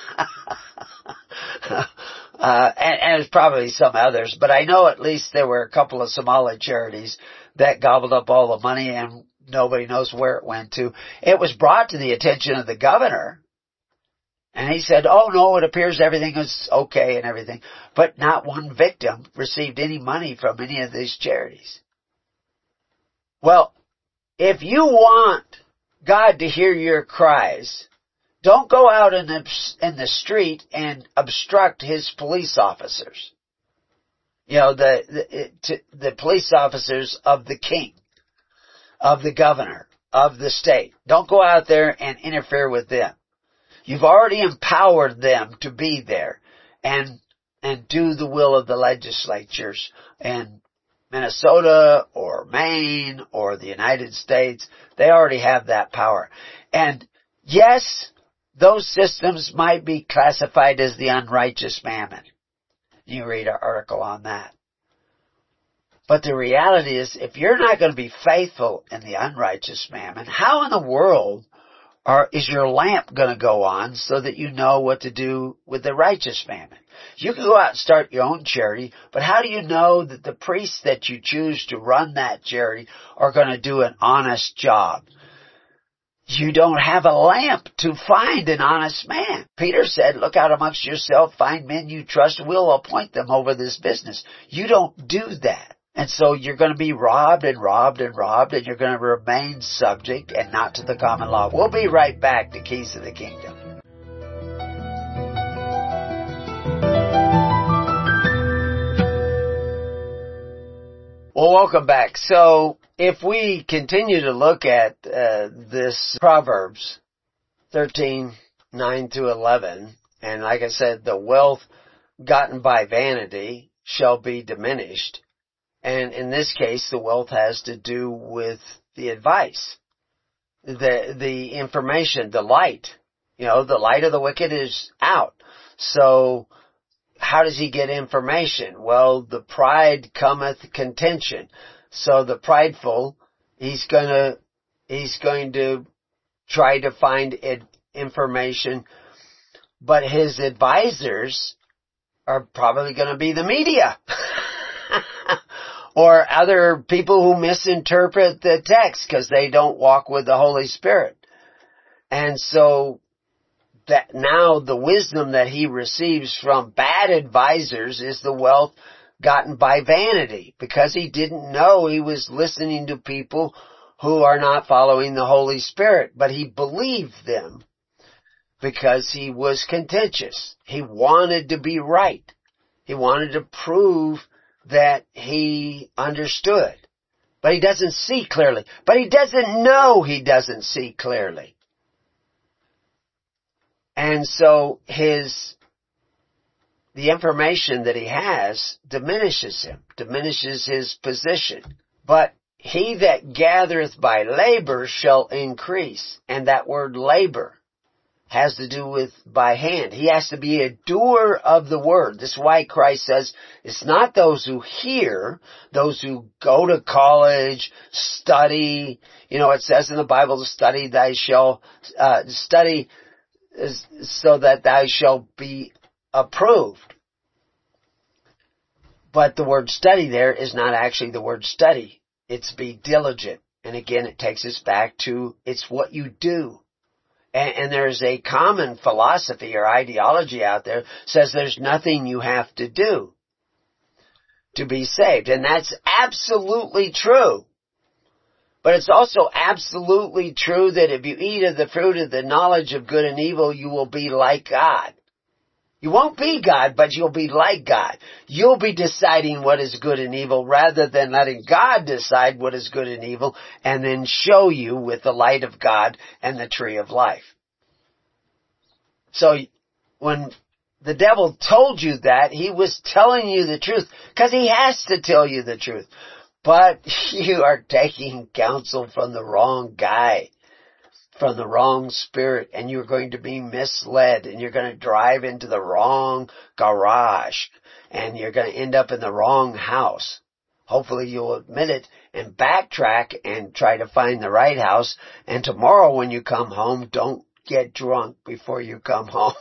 uh, and, and there's probably some others, but I know at least there were a couple of Somali charities that gobbled up all the money and nobody knows where it went to. It was brought to the attention of the governor. And he said, oh no, it appears everything is okay and everything. But not one victim received any money from any of these charities. Well, if you want God to hear your cries, don't go out in the, in the street and obstruct His police officers. You know, the, the, to, the police officers of the king, of the governor, of the state. Don't go out there and interfere with them. You've already empowered them to be there and and do the will of the legislatures in Minnesota or Maine or the United States. They already have that power. And yes, those systems might be classified as the unrighteous mammon. You read an article on that. But the reality is, if you're not going to be faithful in the unrighteous mammon, how in the world Or is your lamp going to go on so that you know what to do with the righteous mammon? You can go out and start your own charity, but how do you know that the priests that you choose to run that charity are going to do an honest job? you don't have a lamp to find an honest man. Peter said, look out amongst yourself, find men you trust, we'll appoint them over this business. You don't do that. And so you're going to be robbed and robbed and robbed, and you're going to remain subject and not to the common law. We'll be right back to Keys of the Kingdom. Well, welcome back. So, if we continue to look at uh, this Proverbs thirteen, nine through eleven, and like I said, the wealth gotten by vanity shall be diminished. And in this case, the wealth has to do with the advice, the the information, the light. You know, the light of the wicked is out. So, how does he get information? Well, the pride cometh contention. So the prideful, he's gonna, he's going to try to find it, information, but his advisors are probably gonna be the media. Or other people who misinterpret the text because they don't walk with the Holy Spirit. And so, that now the wisdom that he receives from bad advisors is the wealth gotten by vanity, because he didn't know he was listening to people who are not following the Holy Spirit, but he believed them because he was contentious. He wanted to be right. He wanted to prove that he understood, but he doesn't see clearly, but he doesn't know he doesn't see clearly. And so his, the information that he has diminishes him, diminishes his position. But he that gathereth by labor shall increase. And that word labor has to do with by hand. He has to be a doer of the word. This is why Christ says it's not those who hear, those who go to college, study. You know, it says in the Bible to study, thy shall, uh, study so that thou shalt be approved. But the word study there is not actually the word study. It's be diligent. And again, it takes us back to it's what you do. And, and there's a common philosophy or ideology out there that says there's nothing you have to do to be saved. And that's absolutely true. But it's also absolutely true that if you eat of the fruit of the knowledge of good and evil, you will be like God. You won't be God, but you'll be like God. You'll be deciding what is good and evil rather than letting God decide what is good and evil and then show you with the light of God and the tree of life. So when the devil told you that, he was telling you the truth because he has to tell you the truth. But you are taking counsel from the wrong guy, from the wrong spirit, and you're going to be misled, and you're going to drive into the wrong garage, and you're going to end up in the wrong house. Hopefully you'll admit it and backtrack and try to find the right house, and tomorrow when you come home, don't get drunk before you come home.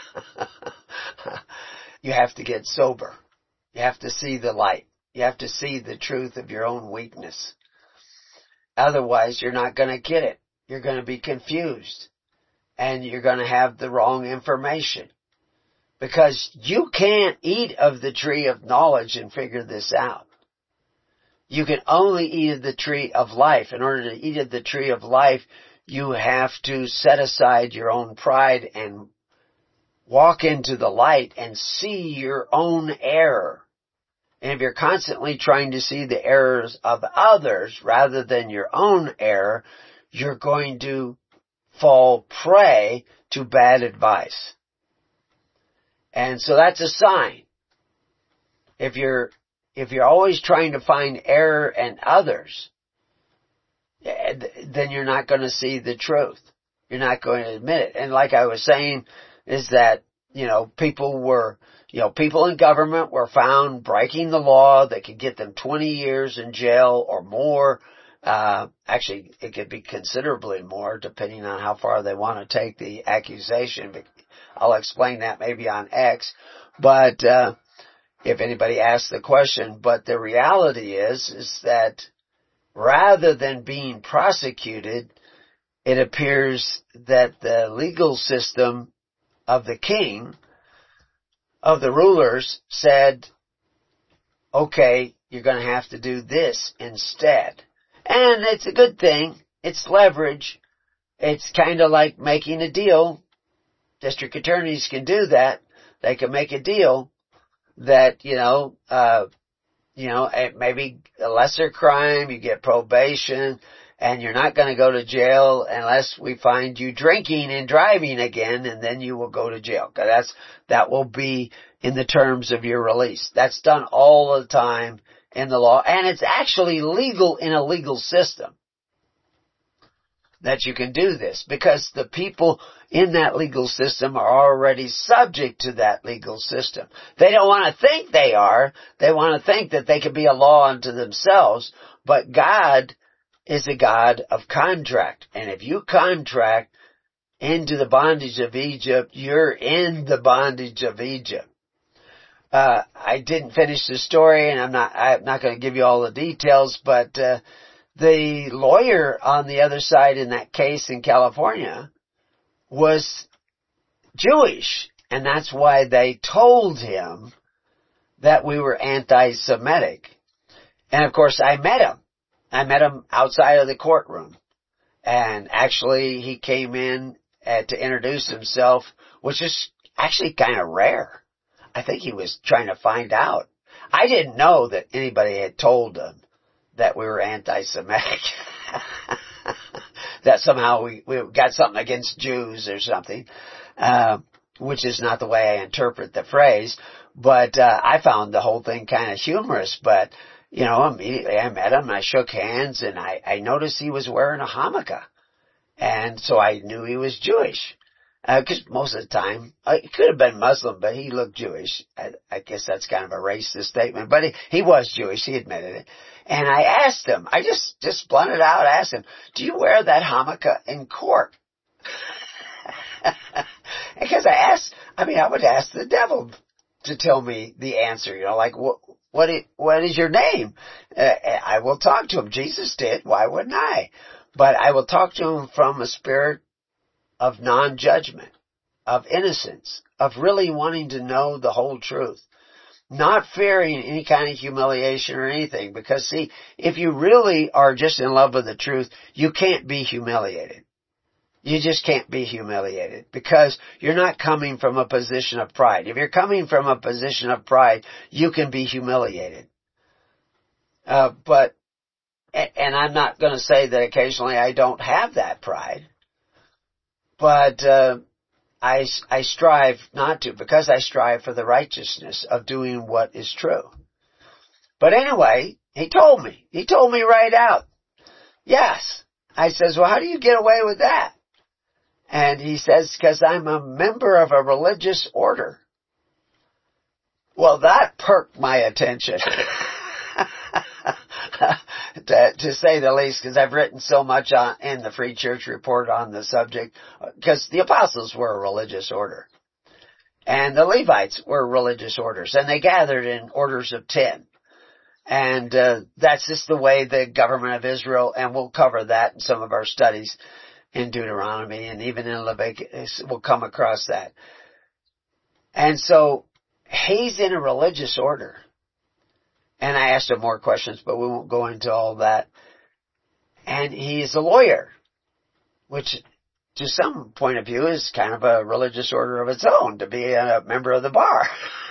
You have to get sober. You have to see the light. You have to see the truth of your own weakness. Otherwise, you're not going to get it. You're going to be confused. And you're going to have the wrong information. Because you can't eat of the tree of knowledge and figure this out. You can only eat of the tree of life. In order to eat of the tree of life, you have to set aside your own pride and walk into the light and see your own error. And if you're constantly trying to see the errors of others rather than your own error, you're going to fall prey to bad advice. And so that's a sign. If you're, if you're always trying to find error in others, then you're not going to see the truth. You're not going to admit it. And like I was saying, is that, you know, people were, you know, people in government were found breaking the law that could get them twenty years in jail or more. Uh, actually, it could be considerably more depending on how far they want to take the accusation. I'll explain that maybe on X. But, uh, if anybody asks the question, but the reality is, is that rather than being prosecuted, it appears that the legal system of the king, of the rulers, said, okay, you're going to have to do this instead. And it's a good thing. It's leverage. It's kind of like making a deal. District attorneys can do that. They can make a deal that, you know, uh, you know, maybe a lesser crime, you get probation, and you're not going to go to jail unless we find you drinking and driving again, and then you will go to jail. That's, that will be in the terms of your release. That's done all the time in the law, and it's actually legal in a legal system that you can do this, because the people in that legal system are already subject to that legal system. They don't want to think they are. They want to think that they can be a law unto themselves, but God is a God of contract. And if you contract into the bondage of Egypt, you're in the bondage of Egypt. Uh, I didn't finish the story, and I'm not, I'm not going to give you all the details, but, uh, the lawyer on the other side in that case in California was Jewish, and that's why they told him that we were anti-Semitic. And of course, I met him. I met him outside of the courtroom. And actually, he came in uh, to introduce himself, which is actually kind of rare. I think he was trying to find out. I didn't know that anybody had told him that we were anti-Semitic. That somehow we, we got something against Jews or something, uh, which is not the way I interpret the phrase. But uh, I found the whole thing kind of humorous. But, you know, immediately I met him, and I shook hands, and I, I noticed he was wearing a yarmulke. And so I knew he was Jewish. Because uh, most of the time, uh, he could have been Muslim, but he looked Jewish. I, I guess that's kind of a racist statement, but he, he was Jewish. He admitted it. And I asked him, I just, just blunted out, asked him, do you wear that yarmulke in court? Because I asked, I mean, I would ask the devil to tell me the answer, you know, like, what, what, is, what is your name? Uh, I will talk to him. Jesus did. Why wouldn't I? But I will talk to him from a spirit of non-judgment, of innocence, of really wanting to know the whole truth, not fearing any kind of humiliation or anything. Because see, if you really are just in love with the truth, you can't be humiliated. You just can't be humiliated, because you're not coming from a position of pride. If you're coming from a position of pride, you can be humiliated. Uh, but, and I'm not going to say that occasionally I don't have that pride. But uh, I, I strive not to, because I strive for the righteousness of doing what is true. But anyway, he told me. He told me right out. Yes. I says, well, how do you get away with that? And he says, because I'm a member of a religious order. Well, that perked my attention. To, to say the least, because I've written so much on, in the Free Church Report on the subject, because the apostles were a religious order. And the Levites were religious orders, and they gathered in orders of ten. And uh, that's just the way the government of Israel, and we'll cover that in some of our studies in Deuteronomy, and even in Leviticus, we'll come across that. And so, he's in a religious order. And I asked him more questions, but we won't go into all that. And he is a lawyer, which to some point of view is kind of a religious order of its own, to be a member of the bar.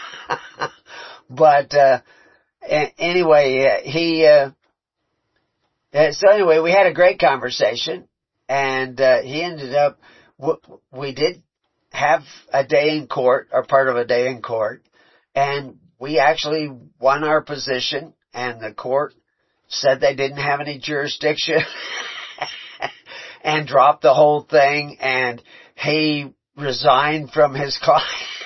But uh, anyway, he, uh, so anyway, we had a great conversation, and uh, he ended up, we did have a day in court, or part of a day in court, and we actually won our position, and the court said they didn't have any jurisdiction and dropped the whole thing, and he resigned from his client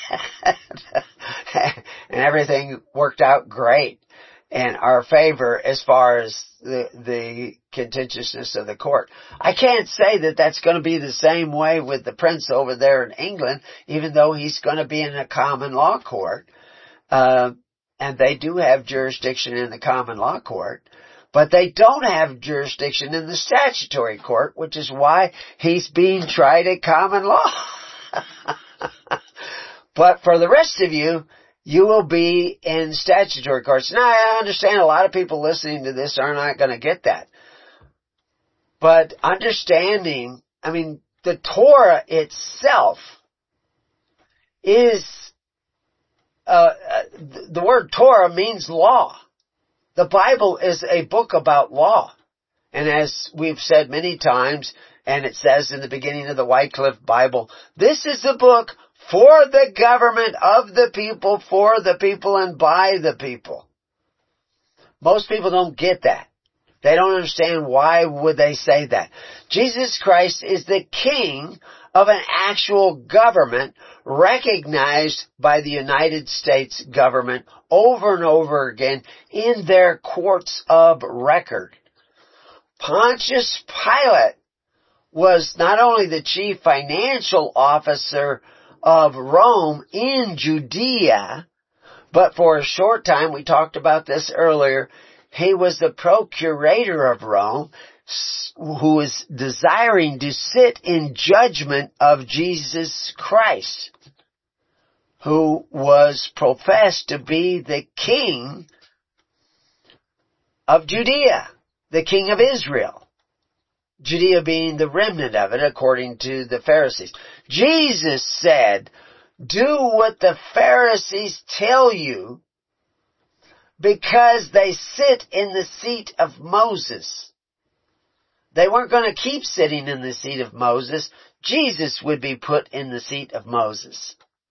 and everything worked out great in our favor as far as the, the contentiousness of the court. I can't say that that's going to be the same way with the prince over there in England, even though he's going to be in a common law court. Uh, and they do have jurisdiction in the common law court, But they don't have jurisdiction in the statutory court, which is why he's being tried at common law. But for the rest of you, you will be in statutory courts. Now, I understand a lot of people listening to this are not going to get that. But understanding, I mean, the Torah itself is, uh, the word Torah means law. The Bible is a book about law. And as we've said many times, and it says in the beginning of the Wycliffe Bible, this is a book for the government of the people, for the people, and by the people. Most people don't get that. They don't understand why would they say that. Jesus Christ is the king of an actual government recognized by the United States government over and over again in their courts of record. Pontius Pilate was not only the chief financial officer of Rome in Judea, but for a short time, we talked about this earlier, he was the procurator of Rome, who was desiring to sit in judgment of Jesus Christ, who was professed to be the king of Judea, the king of Israel. Judea being the remnant of it, according to the Pharisees. Jesus said, do what the Pharisees tell you, because they sit in the seat of Moses. They weren't going to keep sitting in the seat of Moses. Jesus would be put in the seat of Moses.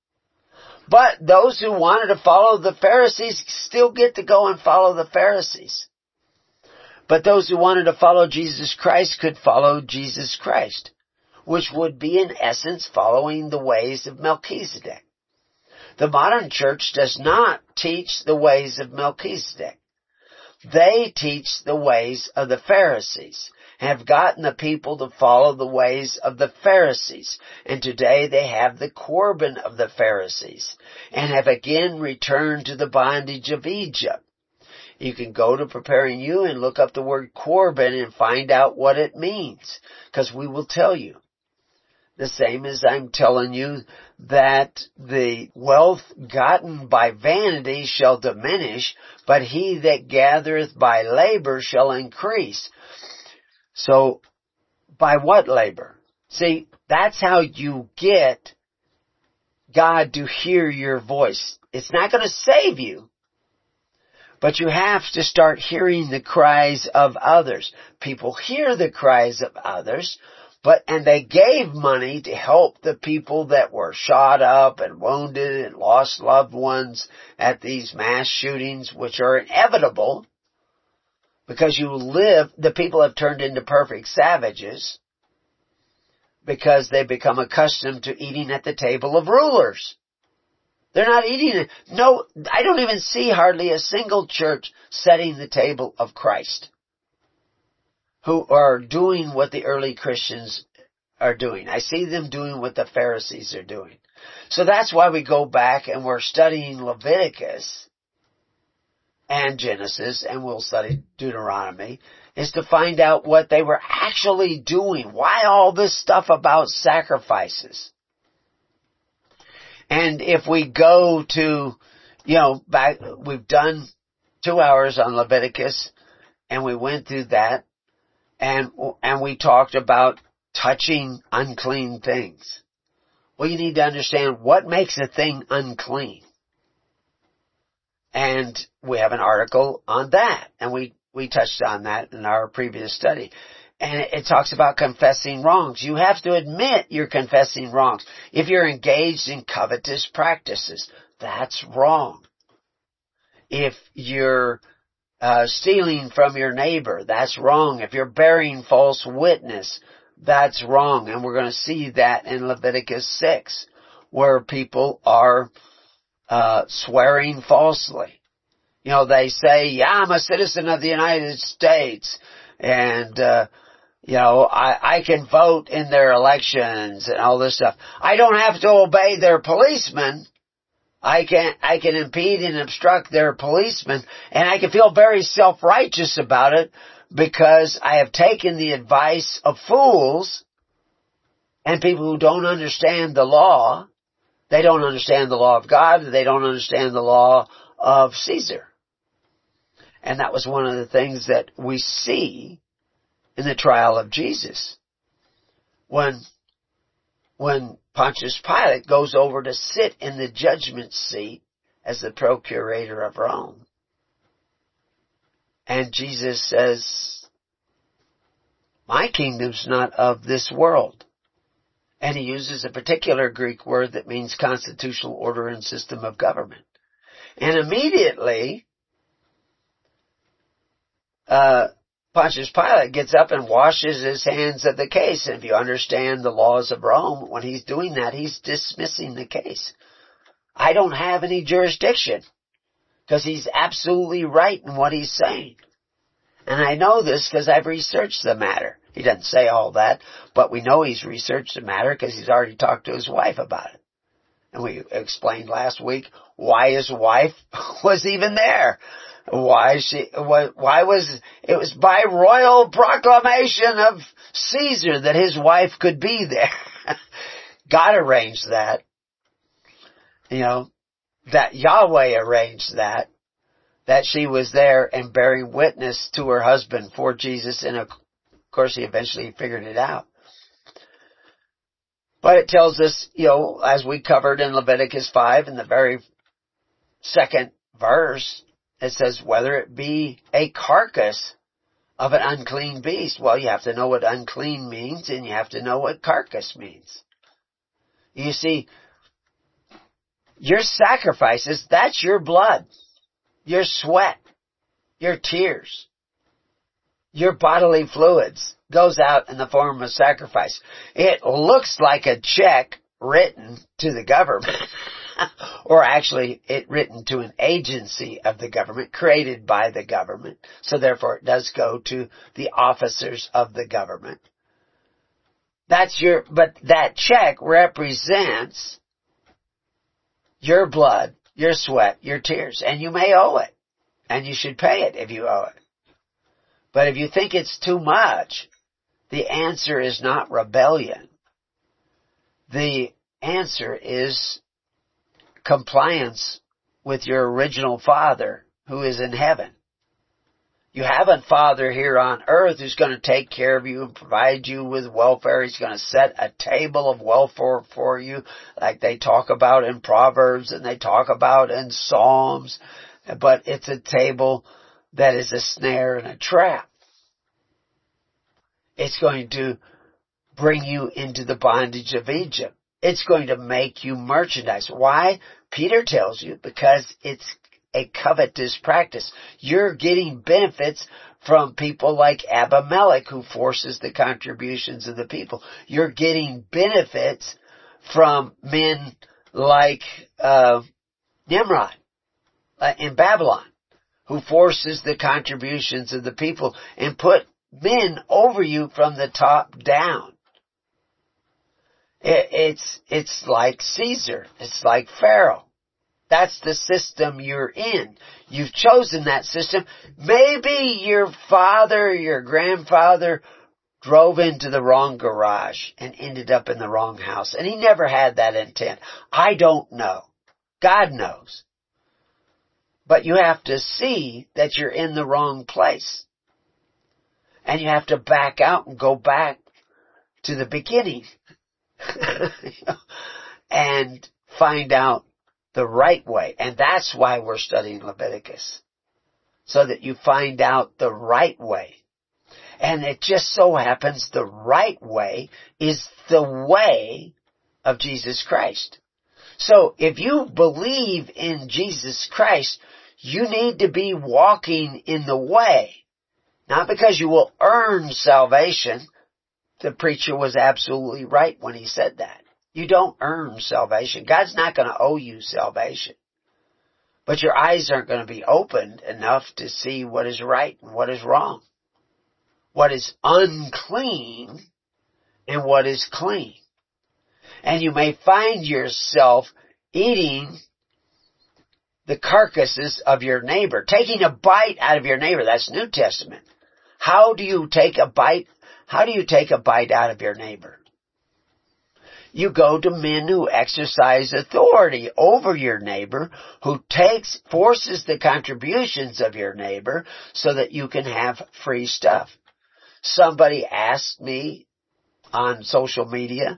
But those who wanted to follow the Pharisees still get to go and follow the Pharisees. But those who wanted to follow Jesus Christ could follow Jesus Christ, which would be in essence following the ways of Melchizedek. The modern church does not teach the ways of Melchizedek. They teach the ways of the Pharisees, have gotten the people to follow the ways of the Pharisees. And today they have the Corban of the Pharisees, and have again returned to the bondage of Egypt. You can go to Preparing You and look up the word Corban and find out what it means, because we will tell you. The same as I'm telling you that the wealth gotten by vanity shall diminish, but he that gathereth by labor shall increase. So, by what labor? See, that's how you get God to hear your voice. It's not going to save you, but you have to start hearing the cries of others. People hear the cries of others, but, and they gave money to help the people that were shot up and wounded and lost loved ones at these mass shootings, which are inevitable because you live, the people have turned into perfect savages because they become accustomed to eating at the table of rulers. They're not eating, no, I don't even see hardly a single church setting the table of Christ, who are doing what the early Christians are doing. I see them doing what the Pharisees are doing. So that's why we go back and we're studying Leviticus and Genesis, and we'll study Deuteronomy, is to find out what they were actually doing. Why all this stuff about sacrifices? And if we go to, you know, back, we've done two hours on Leviticus, and we went through that, and and we talked about touching unclean things. Well, you need to understand what makes a thing unclean. And we have an article on that, and we, we touched on that in our previous study. And it, it talks about confessing wrongs. You have to admit you're confessing wrongs. If you're engaged in covetous practices, that's wrong. If you're uh, stealing from your neighbor, that's wrong. If you're bearing false witness, that's wrong. And we're going to see that in Leviticus six, where people are uh swearing falsely. You know, they say, yeah, I'm a citizen of the United States, and uh you know, I, I can vote in their elections and all this stuff. I don't have to obey their policemen. I can, I can impede and obstruct their policemen, and I can feel very self-righteous about it because I have taken the advice of fools and people who don't understand the law. They don't understand the law of God. They don't understand the law of Caesar. And that was one of the things that we see in the trial of Jesus. When, when Pontius Pilate goes over to sit in the judgment seat as the procurator of Rome. And Jesus says, my kingdom's not of this world. And he uses a particular Greek word that means constitutional order and system of government. And immediately, uh, Pontius Pilate gets up and washes his hands of the case. And if you understand the laws of Rome, when he's doing that, he's dismissing the case. I don't have any jurisdiction because he's absolutely right in what he's saying. And I know this because I've researched the matter. He doesn't say all that, but we know he's researched the matter because he's already talked to his wife about it. And we explained last week why his wife was even there. Why she, why was, it was by royal proclamation of Caesar that his wife could be there. God arranged that. You know, that Yahweh arranged that. That she was there and bearing witness to her husband for Jesus. And of course he eventually figured it out. But it tells us, you know, as we covered in Leviticus five in the very second verse, it says, whether it be a carcass of an unclean beast. Well, you have to know what unclean means, and you have to know what carcass means. You see, your sacrifices, that's your blood, your sweat, your tears, your bodily fluids goes out in the form of sacrifice. It looks like a check written to the government. Or actually, it written to an agency of the government, created by the government. So therefore, it does go to the officers of the government. That's your, but that check represents your blood, your sweat, your tears, and you may owe it. And you should pay it if you owe it. But if you think it's too much, the answer is not rebellion. The answer is compliance with your original Father who is in heaven. You have a Father here on earth who's going to take care of you and provide you with welfare. He's going to set a table of welfare for you, like they talk about in Proverbs and they talk about in Psalms. But it's a table that is a snare and a trap. It's going to bring you into the bondage of Egypt. It's going to make you merchandise. Why? Peter tells you, because it's a covetous practice. You're getting benefits from people like Abimelech, who forces the contributions of the people. You're getting benefits from men like uh, Nimrod uh, in Babylon, who forces the contributions of the people and put men over you from the top down. It's, it's like Caesar. It's like Pharaoh. That's the system you're in. You've chosen that system. Maybe your father, your grandfather drove into the wrong garage and ended up in the wrong house. And he never had that intent. I don't know. God knows. But you have to see that you're in the wrong place. And you have to back out and go back to the beginning. And find out the right way. And that's why we're studying Leviticus. So that you find out the right way. And it just so happens the right way is the way of Jesus Christ. So if you believe in Jesus Christ, you need to be walking in the way. Not because you will earn salvation. The preacher was absolutely right when he said that. You don't earn salvation. God's not going to owe you salvation. But your eyes aren't going to be opened enough to see what is right and what is wrong. What is unclean and what is clean. And you may find yourself eating the carcasses of your neighbor. Taking a bite out of your neighbor. That's New Testament. How do you take a bite? How do you take a bite out of your neighbor? You go to men who exercise authority over your neighbor, who takes, forces the contributions of your neighbor so that you can have free stuff. Somebody asked me on social media,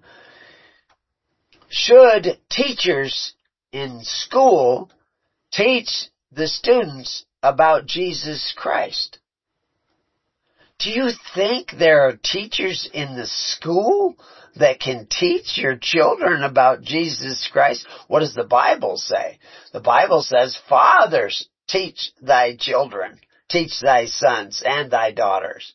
should teachers in school teach the students about Jesus Christ? Do you think there are teachers in the school that can teach your children about Jesus Christ? What does the Bible say? The Bible says, fathers, teach thy children, teach thy sons and thy daughters.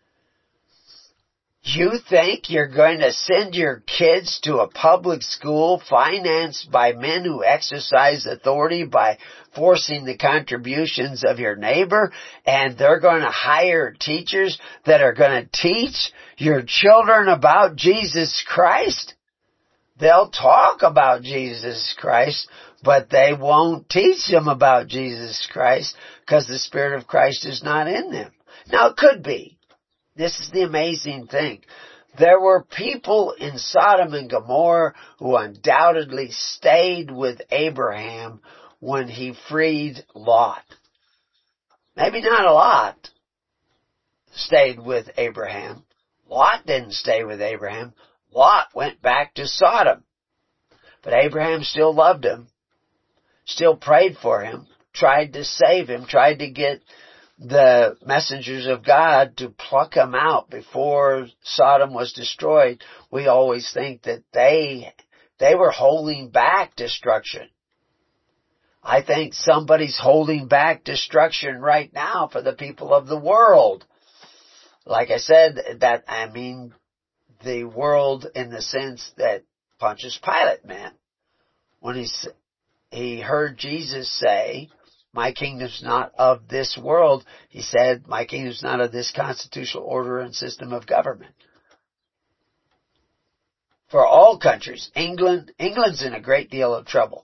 You think you're going to send your kids to a public school financed by men who exercise authority by forcing the contributions of your neighbor, and they're going to hire teachers that are going to teach your children about Jesus Christ? They'll talk about Jesus Christ, but they won't teach them about Jesus Christ because the Spirit of Christ is not in them. Now, it could be. This is the amazing thing. There were people in Sodom and Gomorrah who undoubtedly stayed with Abraham when he freed Lot. Maybe not a lot stayed with Abraham. Lot didn't stay with Abraham. Lot went back to Sodom. But Abraham still loved him, still prayed for him, tried to save him, tried to get the messengers of God to pluck him out before Sodom was destroyed. We always think that they, they were holding back destruction. I think somebody's holding back destruction right now for the people of the world. Like I said, that, I mean, the world in the sense that Pontius Pilate meant. When he, he heard Jesus say, my kingdom's not of this world, he said, my kingdom's not of this constitutional order and system of government. For all countries, England, England's in a great deal of trouble.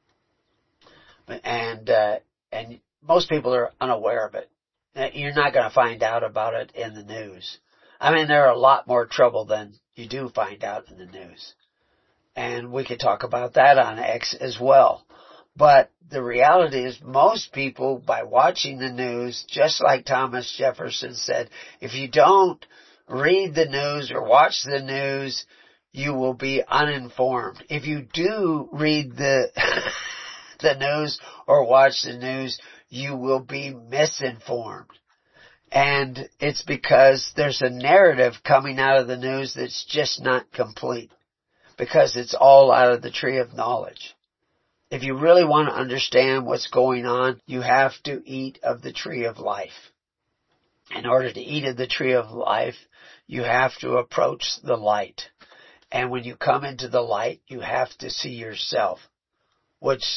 And, uh, and most people are unaware of it. You're not going to find out about it in the news. I mean, there are a lot more trouble than you do find out in the news. And we could talk about that on X as well. But the reality is most people, by watching the news, just like Thomas Jefferson said, if you don't read the news or watch the news, you will be uninformed. If you do read the the news or watch the news, you will be misinformed. And it's because there's a narrative coming out of the news that's just not complete, because it's all out of the tree of knowledge. If you really want to understand what's going on, you have to eat of the tree of life. In order to eat of the tree of life, you have to approach the light. And when you come into the light, you have to see yourself, which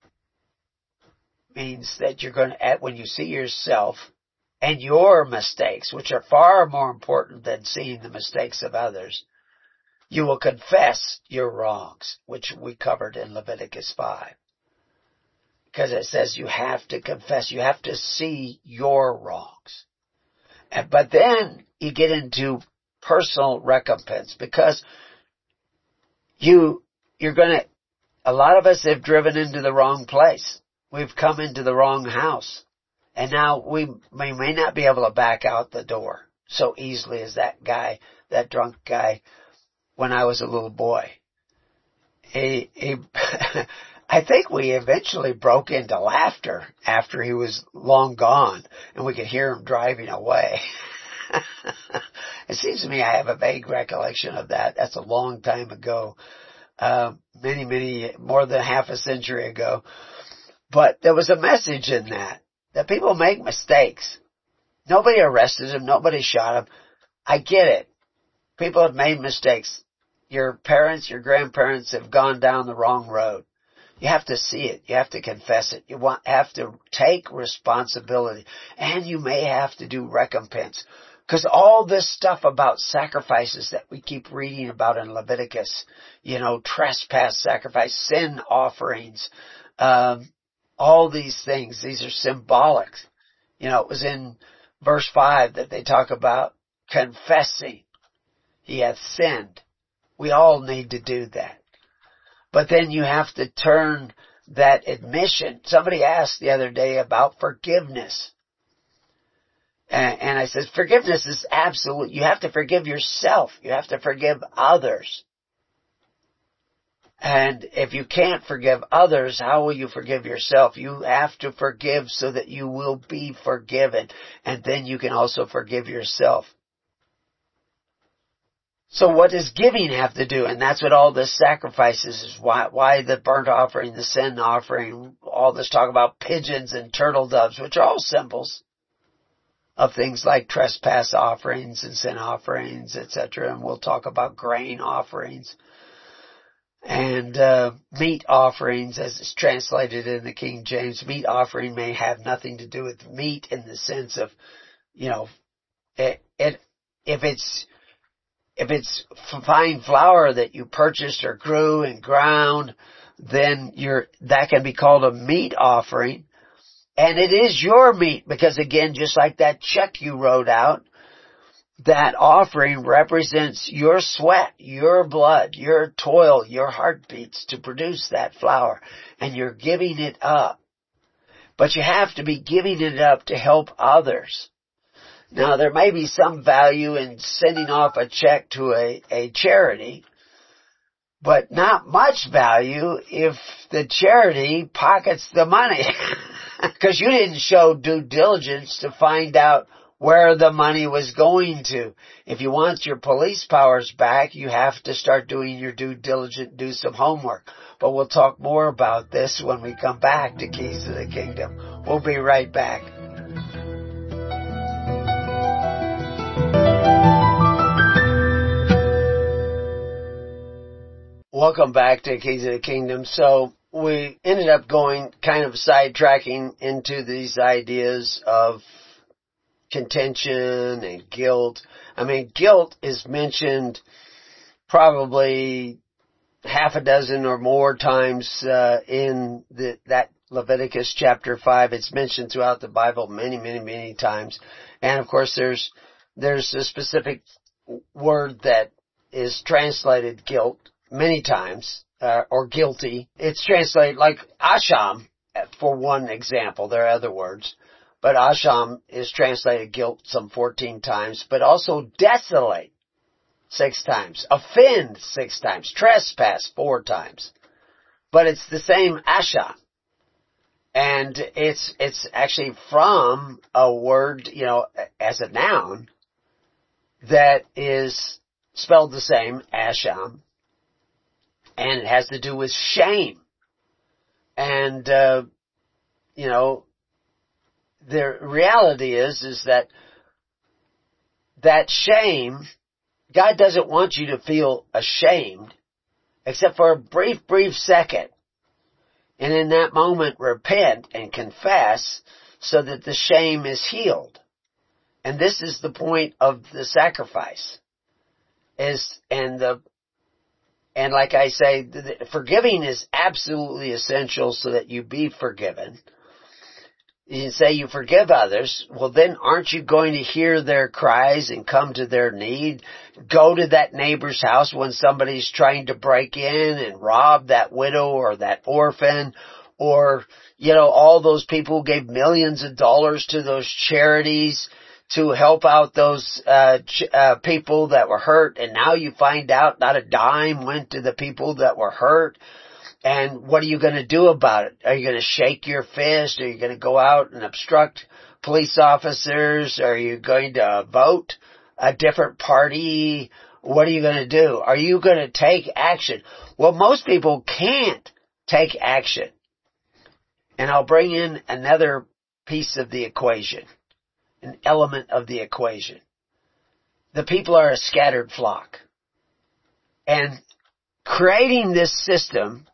means that you're going to, when you see yourself and your mistakes, which are far more important than seeing the mistakes of others, you will confess your wrongs, which we covered in Leviticus five. Because it says you have to confess, you have to see your wrongs. And, but then you get into personal recompense, because you, you're gonna, a lot of us have driven into the wrong place. We've come into the wrong house. And now we, we may not be able to back out the door so easily as that guy, that drunk guy, when I was a little boy. He, he, I think we eventually broke into laughter after he was long gone, and we could hear him driving away. It seems to me I have a vague recollection of that. That's a long time ago. Uh, many, many, more than half a century ago. But there was a message in that, that people make mistakes. Nobody arrested him. Nobody shot him. I get it. People have made mistakes. Your parents, your grandparents have gone down the wrong road. You have to see it. You have to confess it. You want, have to take responsibility. And you may have to do recompense. Because all this stuff about sacrifices that we keep reading about in Leviticus, you know, trespass sacrifice, sin offerings, um, All these things, these are symbolic. You know, it was in verse five that they talk about confessing he hath sinned. We all need to do that. But then you have to turn that admission. Somebody asked the other day about forgiveness. And, and I said, forgiveness is absolute. You have to forgive yourself. You have to forgive others. And if you can't forgive others, how will you forgive yourself? You have to forgive so that you will be forgiven. And then you can also forgive yourself. So what does giving have to do? And that's what all this sacrifices is. Why, why the burnt offering, the sin offering, all this talk about pigeons and turtle doves, which are all symbols of things like trespass offerings and sin offerings, et cetera. And we'll talk about grain offerings and uh, meat offerings, as it's translated in the King James. Meat offering may have nothing to do with meat in the sense of, you know, it, it if it's If it's fine flour that you purchased or grew and ground, then you're, that can be called a meat offering. And it is your meat because, again, just like that check you wrote out, that offering represents your sweat, your blood, your toil, your heartbeats to produce that flour. And you're giving it up. But you have to be giving it up to help others. Now, there may be some value in sending off a check to a, a charity, but not much value if the charity pockets the money. Because you didn't show due diligence to find out where the money was going to. If you want your police powers back, you have to start doing your due diligence, do some homework. But we'll talk more about this when we come back to Keys to the Kingdom. We'll be right back. Welcome back to Keys of the Kingdom. So we ended up going kind of sidetracking into these ideas of contention and guilt. I mean, guilt is mentioned probably half a dozen or more times uh, in the, that Leviticus chapter five. It's mentioned throughout the Bible many, many, many times. And of course, there's there's a specific word that is translated guilt many times, uh, or guilty. It's translated like asham, for one example. There are other words. But asham is translated guilt some fourteen times, but also desolate six times, offend six times, trespass four times. But it's the same asham. And it's, it's actually from a word, you know, as a noun that is spelled the same, asham. And it has to do with shame. And, uh, you know, the reality is, is that that shame, God doesn't want you to feel ashamed, except for a brief, brief second. And in that moment, repent and confess so that the shame is healed. And this is the point of the sacrifice. Is, and the, And like I say, forgiving is absolutely essential so that you be forgiven. You say you forgive others, well then aren't you going to hear their cries and come to their need? Go to that neighbor's house when somebody's trying to break in and rob that widow or that orphan, or, you know, all those people who gave millions of dollars to those charities to help out those uh, ch- uh people that were hurt, and now you find out not a dime went to the people that were hurt. And what are you going to do about it? Are you going to shake your fist? Are you going to go out and obstruct police officers? Are you going to vote a different party? What are you going to do? Are you going to take action? Well, most people can't take action. And I'll bring in another piece of the equation, an element of the equation. The people are a scattered flock. And creating this system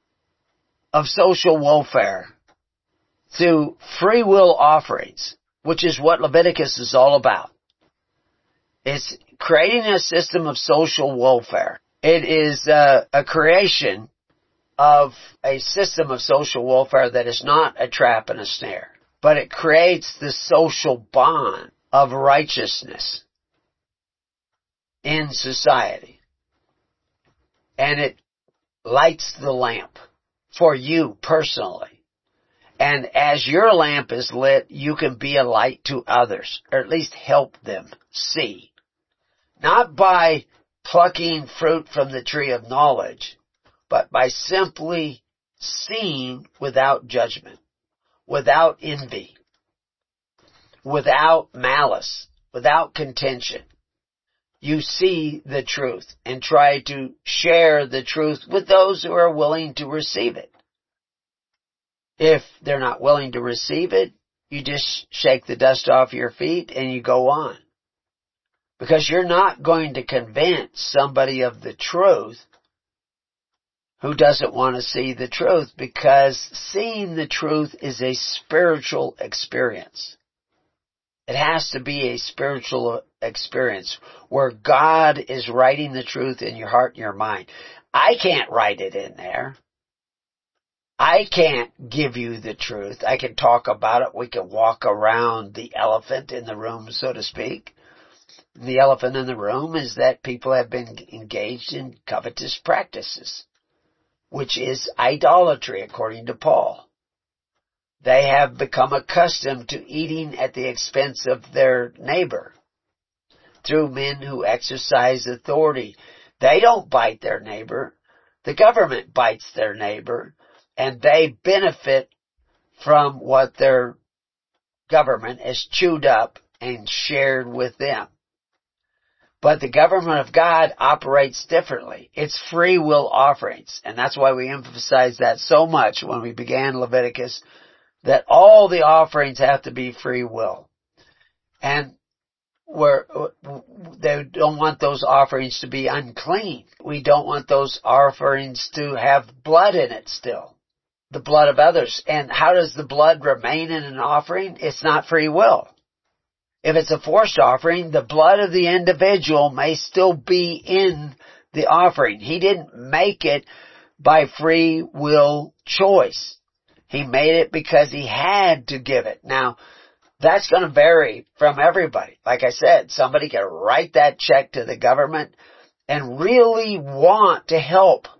of social welfare through free will offerings, which is what Leviticus is all about. It's creating a system of social welfare. It is uh, a creation of a system of social welfare that is not a trap and a snare, but it creates the social bond of righteousness in society. And it lights the lamp for you personally. And as your lamp is lit, you can be a light to others, or at least help them see. Not by plucking fruit from the tree of knowledge, but by simply seeing without judgment, without envy, without malice, without contention. You see the truth and try to share the truth with those who are willing to receive it. If they're not willing to receive it, you just shake the dust off your feet and you go on. Because you're not going to convince somebody of the truth who doesn't want to see the truth, because seeing the truth is a spiritual experience. It has to be a spiritual experience where God is writing the truth in your heart and your mind. I can't write it in there. I can't give you the truth. I can talk about it. We can walk around the elephant in the room, so to speak. The elephant in the room is that people have been engaged in covetous practices, which is idolatry, according to Paul. They have become accustomed to eating at the expense of their neighbor through men who exercise authority. They don't bite their neighbor. The government bites their neighbor, and they benefit from what their government has chewed up and shared with them. But the government of God operates differently. It's free will offerings. And that's why we emphasized that so much when we began Leviticus, that all the offerings have to be free will. And we're, they don't want those offerings to be unclean. We don't want those offerings to have blood in it still. The blood of others. And how does the blood remain in an offering? It's not free will. If it's a forced offering, the blood of the individual may still be in the offering. He didn't make it by free will choice. He made it because he had to give it. Now, that's going to vary from everybody. Like I said, somebody can write that check to the government and really want to help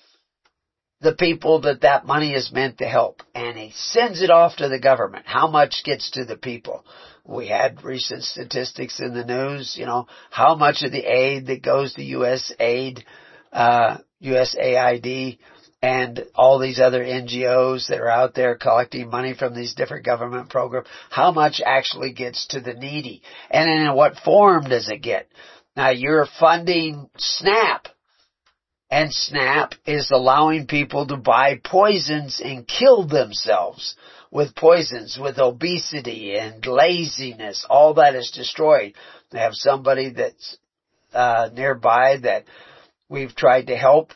the people that that money is meant to help. And he sends it off to the government. How much gets to the people? We had recent statistics in the news, you know, how much of the aid that goes to U S aid, uh, U S A I D, and all these other N G Os that are out there collecting money from these different government programs, how much actually gets to the needy? And in what form does it get? Now, you're funding SNAP, and SNAP is allowing people to buy poisons and kill themselves with poisons, with obesity and laziness. All that is destroyed. They have somebody that's uh, nearby that we've tried to help,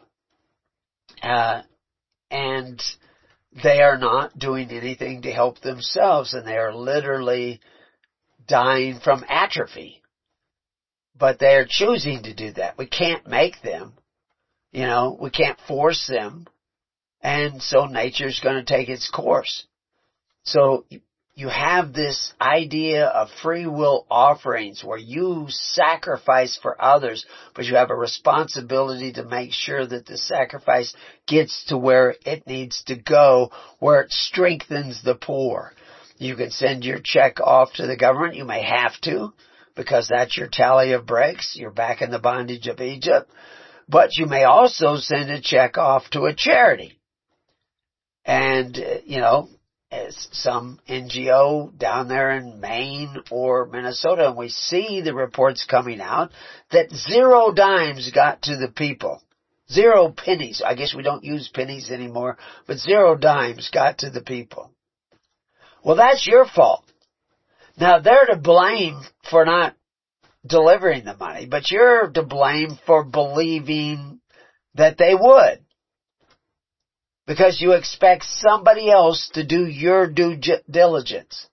uh, and they are not doing anything to help themselves, and they are literally dying from atrophy. But they are choosing to do that. We can't make them. You know, we can't force them. And so nature's going to take its course. So you have this idea of free will offerings where you sacrifice for others, but you have a responsibility to make sure that the sacrifice gets to where it needs to go, where it strengthens the poor. You can send your check off to the government. You may have to, because that's your tally of bricks. You're back in the bondage of Egypt. But you may also send a check off to a charity. And, uh, you know, as some N G O down there in Maine or Minnesota, and we see the reports coming out that zero dimes got to the people. Zero pennies. I guess we don't use pennies anymore, but zero dimes got to the people. Well, that's your fault. Now, they're to blame for not delivering the money, but you're to blame for believing that they would, because you expect somebody else to do your due diligence.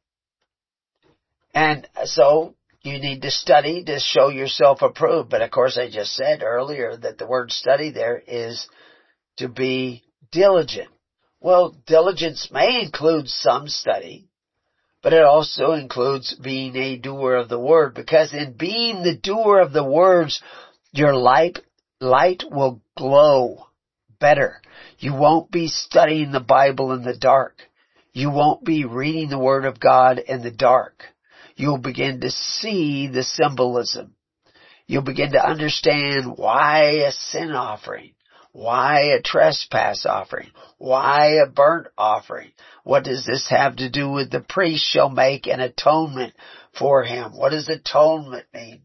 And so you need to study to show yourself approved. But of course, I just said earlier that the word study there is to be diligent. Well, diligence may include some study, but it also includes being a doer of the word, because in being the doer of the words, your light, light will glow better. You won't be studying the Bible in the dark. You won't be reading the Word of God in the dark. You'll begin to see the symbolism. You'll begin to understand why a sin offering, why a trespass offering, why a burnt offering. What does this have to do with the priest shall make an atonement for him? What does atonement mean?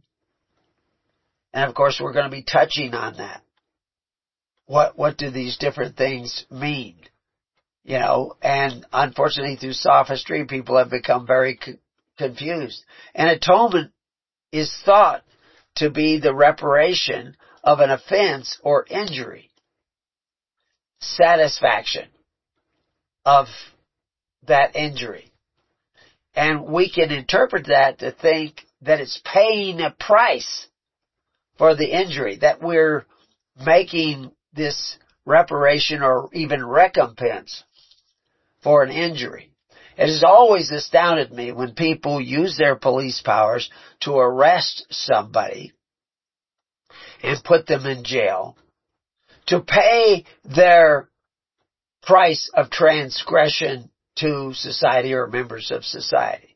And of course we're going to be touching on that. What, what do these different things mean? You know, and unfortunately through sophistry, people have become very co- confused. And atonement is thought to be the reparation of an offense or injury. Satisfaction of that injury. And we can interpret that to think that it's paying a price for the injury, that we're making this reparation or even recompense for an injury. It has always astounded me when people use their police powers to arrest somebody and put them in jail to pay their price of transgression to society or members of society.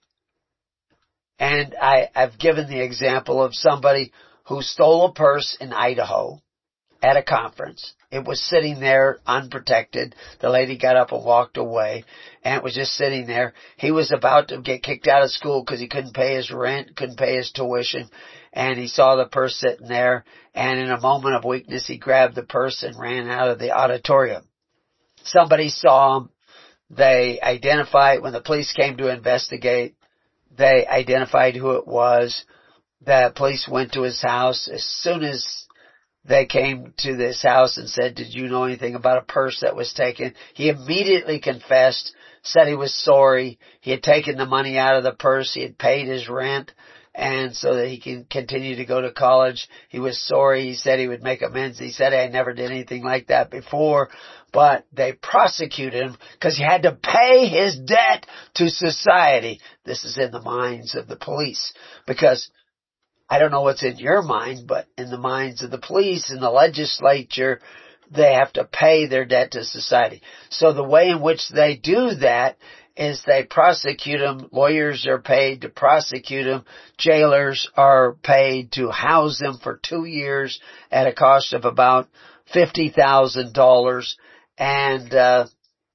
And I, I've given the example of somebody who stole a purse in Idaho at a conference. It was sitting there unprotected. The lady got up and walked away, and it was just sitting there. He was about to get kicked out of school because he couldn't pay his rent, couldn't pay his tuition, and he saw the purse sitting there, and in a moment of weakness, he grabbed the purse and ran out of the auditorium. Somebody saw him. They identified, when the police came to investigate, they identified who it was. The police went to his house. As soon as they came to this house and said, did you know anything about a purse that was taken? He immediately confessed, said he was sorry. He had taken the money out of the purse. He had paid his rent, and so that he can continue to go to college. He was sorry. He said he would make amends. He said, I never did anything like that before. But they prosecuted him because he had to pay his debt to society. This is in the minds of the police, because I don't know what's in your mind, but in the minds of the police and the legislature, they have to pay their debt to society. So the way in which they do that is they prosecute them. Lawyers are paid to prosecute them. Jailers are paid to house them for two years at a cost of about fifty thousand dollars. And uh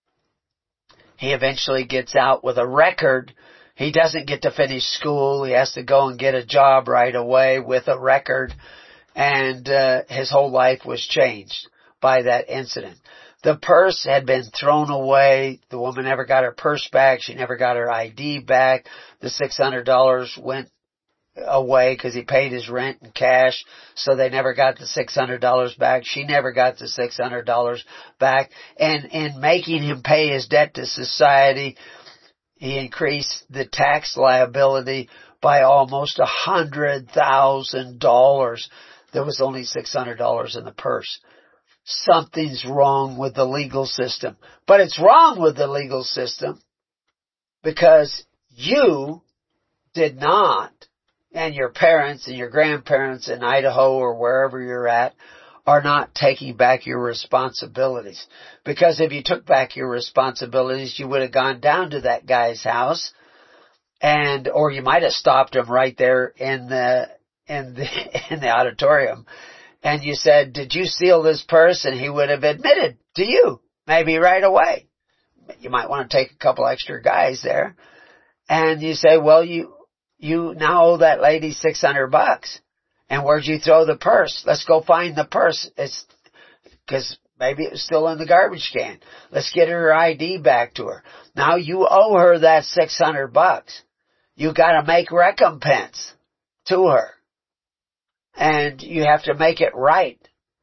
he eventually gets out with a record. He doesn't get to finish school. He has to go and get a job right away with a record. And uh, his whole life was changed by that incident. The purse had been thrown away. The woman never got her purse back. She never got her I D back. The six hundred dollars went away because he paid his rent in cash, so they never got the six hundred dollars back. She never got the six hundred dollars back. And in making him pay his debt to society, he increased the tax liability by almost a hundred thousand dollars. There was only six hundred dollars in the purse. Something's wrong with the legal system. But it's wrong with the legal system because you did not, and your parents and your grandparents in Idaho or wherever you're at, are not taking back your responsibilities. Because if you took back your responsibilities, you would have gone down to that guy's house, and or you might have stopped him right there in the in the in the auditorium, and you said, "Did you steal this purse?" And he would have admitted to you, maybe right away. You might want to take a couple extra guys there, and you say, "Well, you you now owe that lady six hundred bucks." And where'd you throw the purse? Let's go find the purse. It's because maybe it was still in the garbage can. Let's get her I D back to her. Now you owe her that six hundred bucks. You got to make recompense to her, and you have to make it right.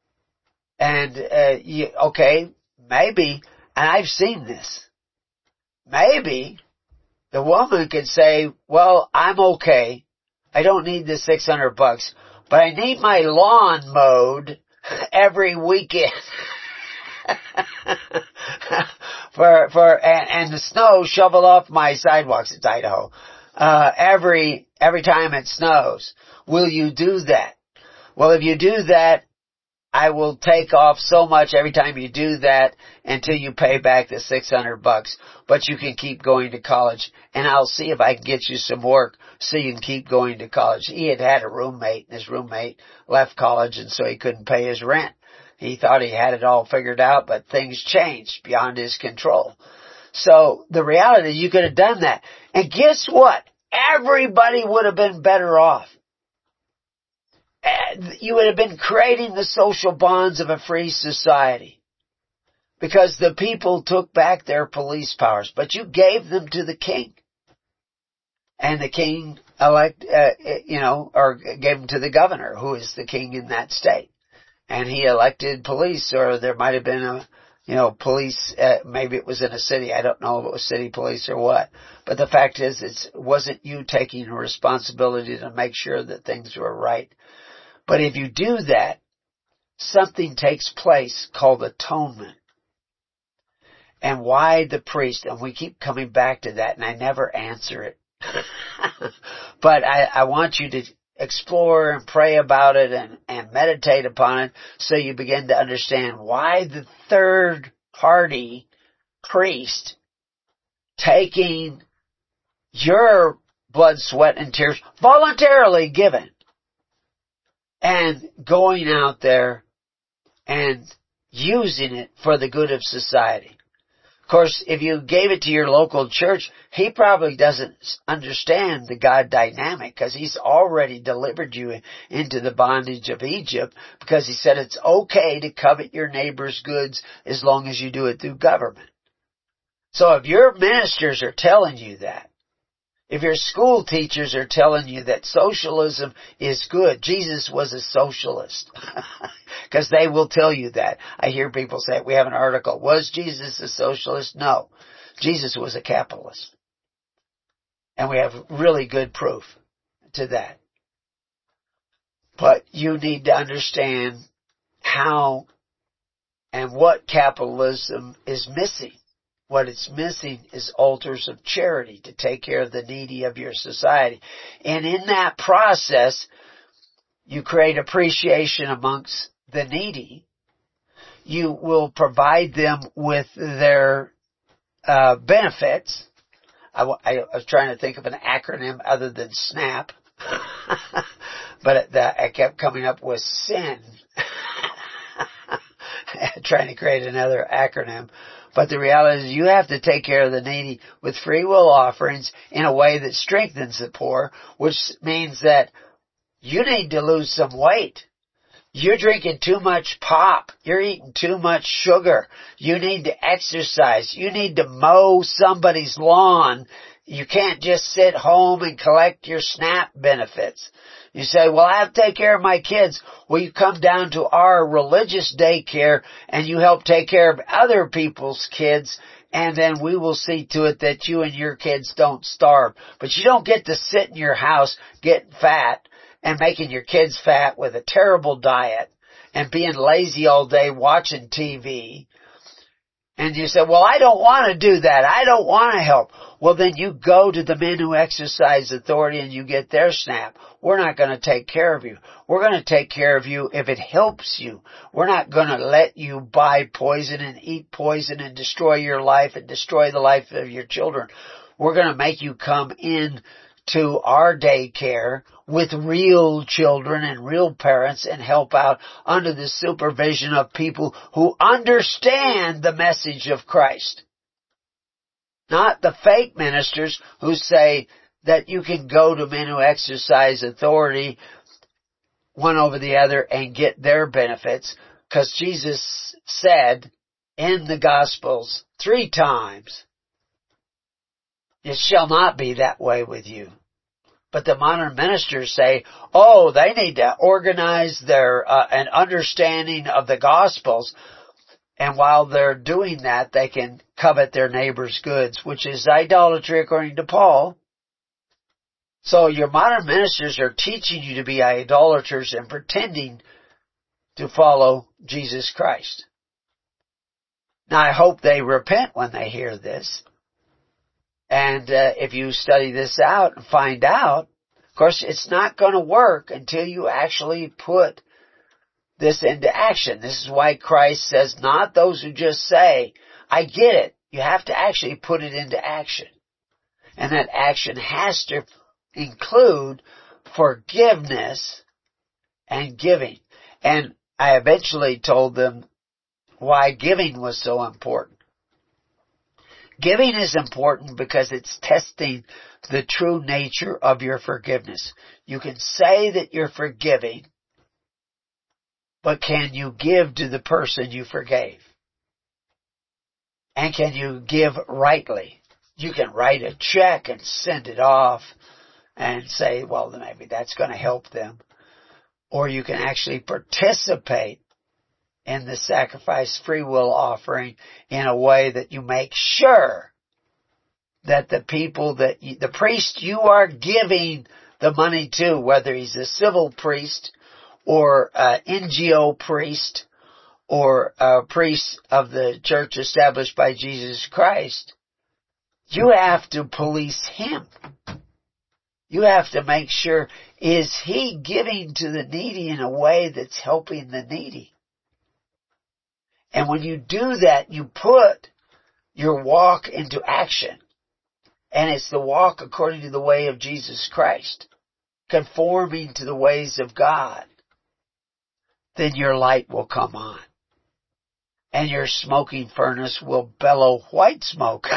And uh, you okay? Maybe, and I've seen this. Maybe the woman could say, "Well, I'm okay. I don't need the six hundred bucks." But I need my lawn mowed every weekend. for, for, and, and the snow shovel off my sidewalks. It's Idaho. Uh, every, every time it snows. Will you do that? Well, if you do that, I will take off so much every time you do that until you pay back the six hundred bucks. But you can keep going to college, and I'll see if I can get you some work so you can keep going to college. He had had a roommate, and his roommate left college, and so he couldn't pay his rent. He thought he had it all figured out, but things changed beyond his control. So the reality, you could have done that. And guess what? Everybody would have been better off. You would have been creating the social bonds of a free society because the people took back their police powers, but you gave them to the king, and the king elect, uh, you know, or gave them to the governor, who is the king in that state, and he elected police, or there might have been a, you know, police. Uh, maybe it was in a city. I don't know if it was city police or what. But the fact is, it wasn't you taking a responsibility to make sure that things were right. But if you do that, something takes place called atonement. And why the priest? And we keep coming back to that, and I never answer it. But I, I want you to explore and pray about it and, and meditate upon it so you begin to understand why the third party priest taking your blood, sweat, and tears voluntarily given, and going out there and using it for the good of society. Of course, if you gave it to your local church, he probably doesn't understand the God dynamic because he's already delivered you into the bondage of Egypt, because he said it's okay to covet your neighbor's goods as long as you do it through government. So if your ministers are telling you that, if your school teachers are telling you that socialism is good, Jesus was a socialist. Because they will tell you that. I hear people say, we have an article, was Jesus a socialist? No. Jesus was a capitalist. And we have really good proof to that. But you need to understand how and what capitalism is missing. What it's missing is altars of charity to take care of the needy of your society. And in that process, you create appreciation amongst the needy. You will provide them with their uh, benefits. I, I was trying to think of an acronym other than SNAP. But that, I kept coming up with SIN. Trying to create another acronym. But the reality is you have to take care of the needy with free will offerings in a way that strengthens the poor, which means that you need to lose some weight. You're drinking too much pop. You're eating too much sugar. You need to exercise. You need to mow somebody's lawn. You can't just sit home and collect your SNAP benefits. You say, well, I have to take care of my kids. Well, you come down to our religious daycare and you help take care of other people's kids, and then we will see to it that you and your kids don't starve. But you don't get to sit in your house getting fat and making your kids fat with a terrible diet and being lazy all day watching T V. And you say, well, I don't want to do that. I don't want to help. Well, then you go to the men who exercise authority and you get their SNAP. We're not going to take care of you. We're going to take care of you if it helps you. We're not going to let you buy poison and eat poison and destroy your life and destroy the life of your children. We're going to make you come in to our daycare with real children and real parents and help out under the supervision of people who understand the message of Christ. Not the fake ministers who say that you can go to men who exercise authority one over the other and get their benefits, because Jesus said in the Gospels three times, it shall not be that way with you. But the modern ministers say, oh, they need to organize their uh, an understanding of the Gospels. And while they're doing that, they can covet their neighbor's goods, which is idolatry according to Paul. So your modern ministers are teaching you to be idolaters and pretending to follow Jesus Christ. Now I hope they repent when they hear this. And uh, if you study this out and find out, of course it's not going to work until you actually put this into action. This is why Christ says, not those who just say, I get it. You have to actually put it into action. And that action has to include forgiveness and giving. And I eventually told them why giving was so important. Giving is important because it's testing the true nature of your forgiveness. You can say that you're forgiving, but can you give to the person you forgave? And can you give rightly? You can write a check and send it off and say, well, then maybe that's going to help them. Or you can actually participate in the sacrifice free will offering in a way that you make sure that the people that, you, the priest you are giving the money to, whether he's a civil priest or an N G O priest or a priest of the church established by Jesus Christ, you have to police him. You have to make sure, is he giving to the needy in a way that's helping the needy? And when you do that, you put your walk into action. And it's the walk according to the way of Jesus Christ, conforming to the ways of God. Then your light will come on. And your smoking furnace will bellow white smoke.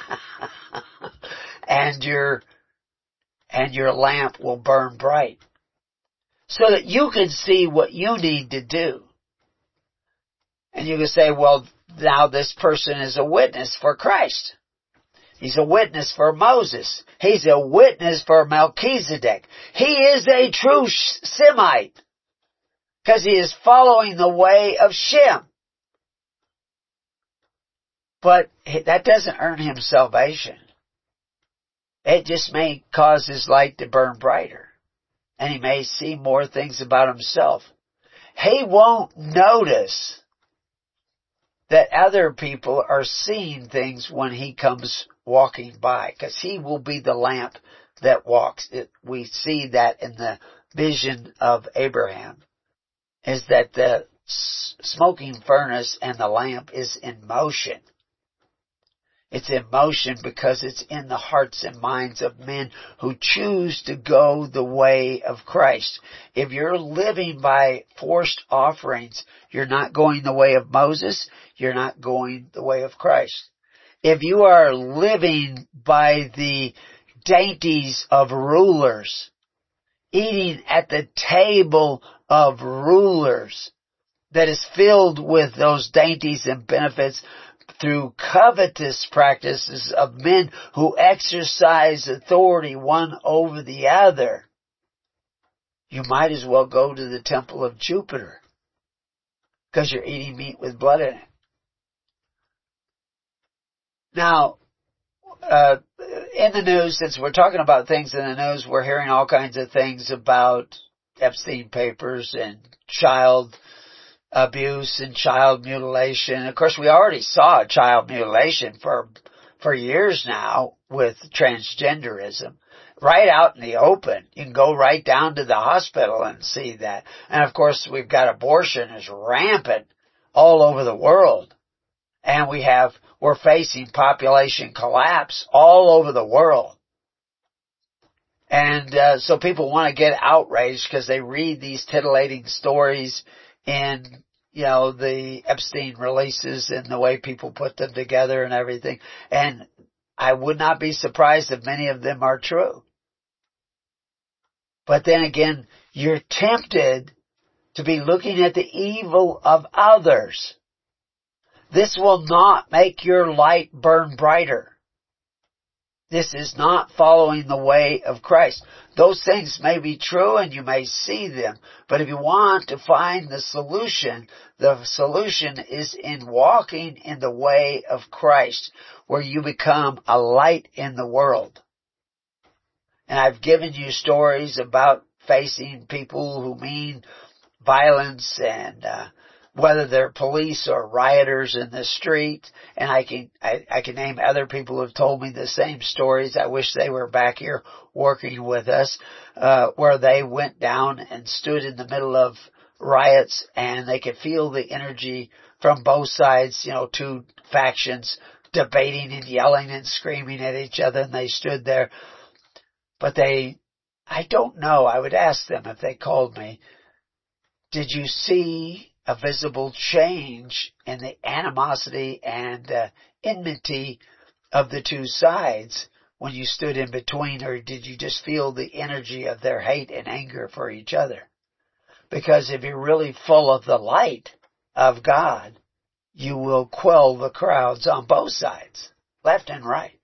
and your and your lamp will burn bright. So that you can see what you need to do. And you can say, well, now this person is a witness for Christ. He's a witness for Moses. He's a witness for Melchizedek. He is a true Semite. Because he is following the way of Shem. But that doesn't earn him salvation. It just may cause his light to burn brighter. And he may see more things about himself. He won't notice that other people are seeing things when he comes walking by. Because he will be the lamp that walks. It, we see that in the vision of Abraham. Is that the smoking furnace and the lamp is in motion. It's in motion because it's in the hearts and minds of men who choose to go the way of Christ. If you're living by forced offerings, you're not going the way of Moses, you're not going the way of Christ. If you are living by the dainties of rulers, eating at the table of rulers that is filled with those dainties and benefits through covetous practices of men who exercise authority one over the other, you might as well go to the temple of Jupiter because you're eating meat with blood in it. Now, uh, in the news, since we're talking about things in the news, we're hearing all kinds of things about Epstein papers and child abuse and child mutilation. Of course, we already saw child mutilation for for years now with transgenderism. Right out in the open. You can go right down to the hospital and see that. And of course, we've got abortion is rampant all over the world. And we have, we're facing population collapse all over the world. And uh, so people want to get outraged because they read these titillating stories in, you know, the Epstein releases and the way people put them together and everything. And I would not be surprised if many of them are true. But then again, you're tempted to be looking at the evil of others. This will not make your light burn brighter. This is not following the way of Christ. Those things may be true and you may see them, but if you want to find the solution, the solution is in walking in the way of Christ, where you become a light in the world. And I've given you stories about facing people who mean violence and uh, whether they're police or rioters in the street, and I can I, I can name other people who have told me the same stories. I wish they were back here working with us, uh, where they went down and stood in the middle of riots, and they could feel the energy from both sides, you know, two factions debating and yelling and screaming at each other, and they stood there. But they, I don't know, I would ask them if they called me, did you see a visible change in the animosity and uh, enmity of the two sides when you stood in between, or did you just feel the energy of their hate and anger for each other? Because if you're really full of the light of God, you will quell the crowds on both sides, left and right.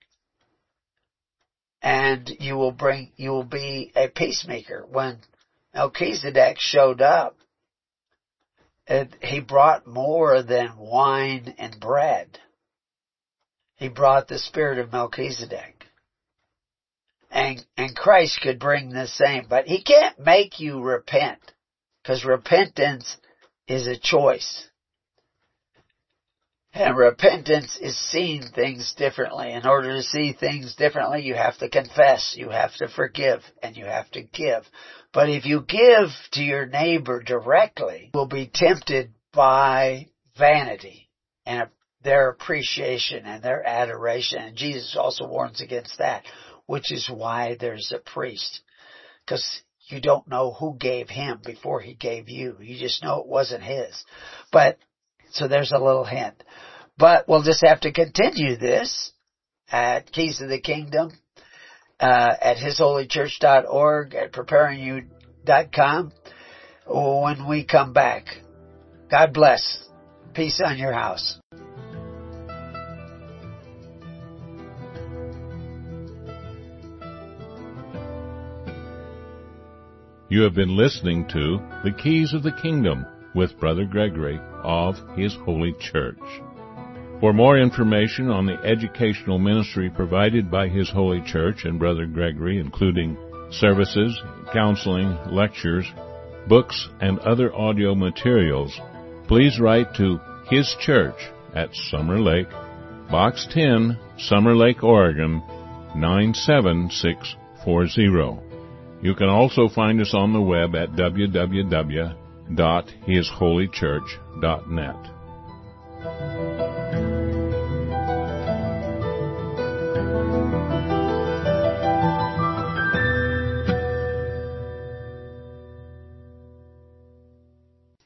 And you will bring, you will be a peacemaker. When Melchizedek showed up, it, he brought more than wine and bread. He brought the spirit of Melchizedek. And, and Christ could bring the same, but he can't make you repent. Because repentance is a choice. And repentance is seeing things differently. In order to see things differently, you have to confess, you have to forgive, and you have to give. But if you give to your neighbor directly, you will be tempted by vanity and their appreciation and their adoration. And Jesus also warns against that, which is why there's a priest. Because you don't know who gave him before he gave you. You just know it wasn't his. But, so there's a little hint. But we'll just have to continue this at Keys of the Kingdom, uh, at his holy church dot org, at preparing you dot com, when we come back. God bless. Peace on your house. You have been listening to The Keys of the Kingdom with Brother Gregory of His Holy Church. For more information on the educational ministry provided by His Holy Church and Brother Gregory, including services, counseling, lectures, books, and other audio materials, please write to His Church at Summer Lake, Box ten, Summer Lake, Oregon, nine seven six four zero. You can also find us on the web at w w w dot his holy church dot net.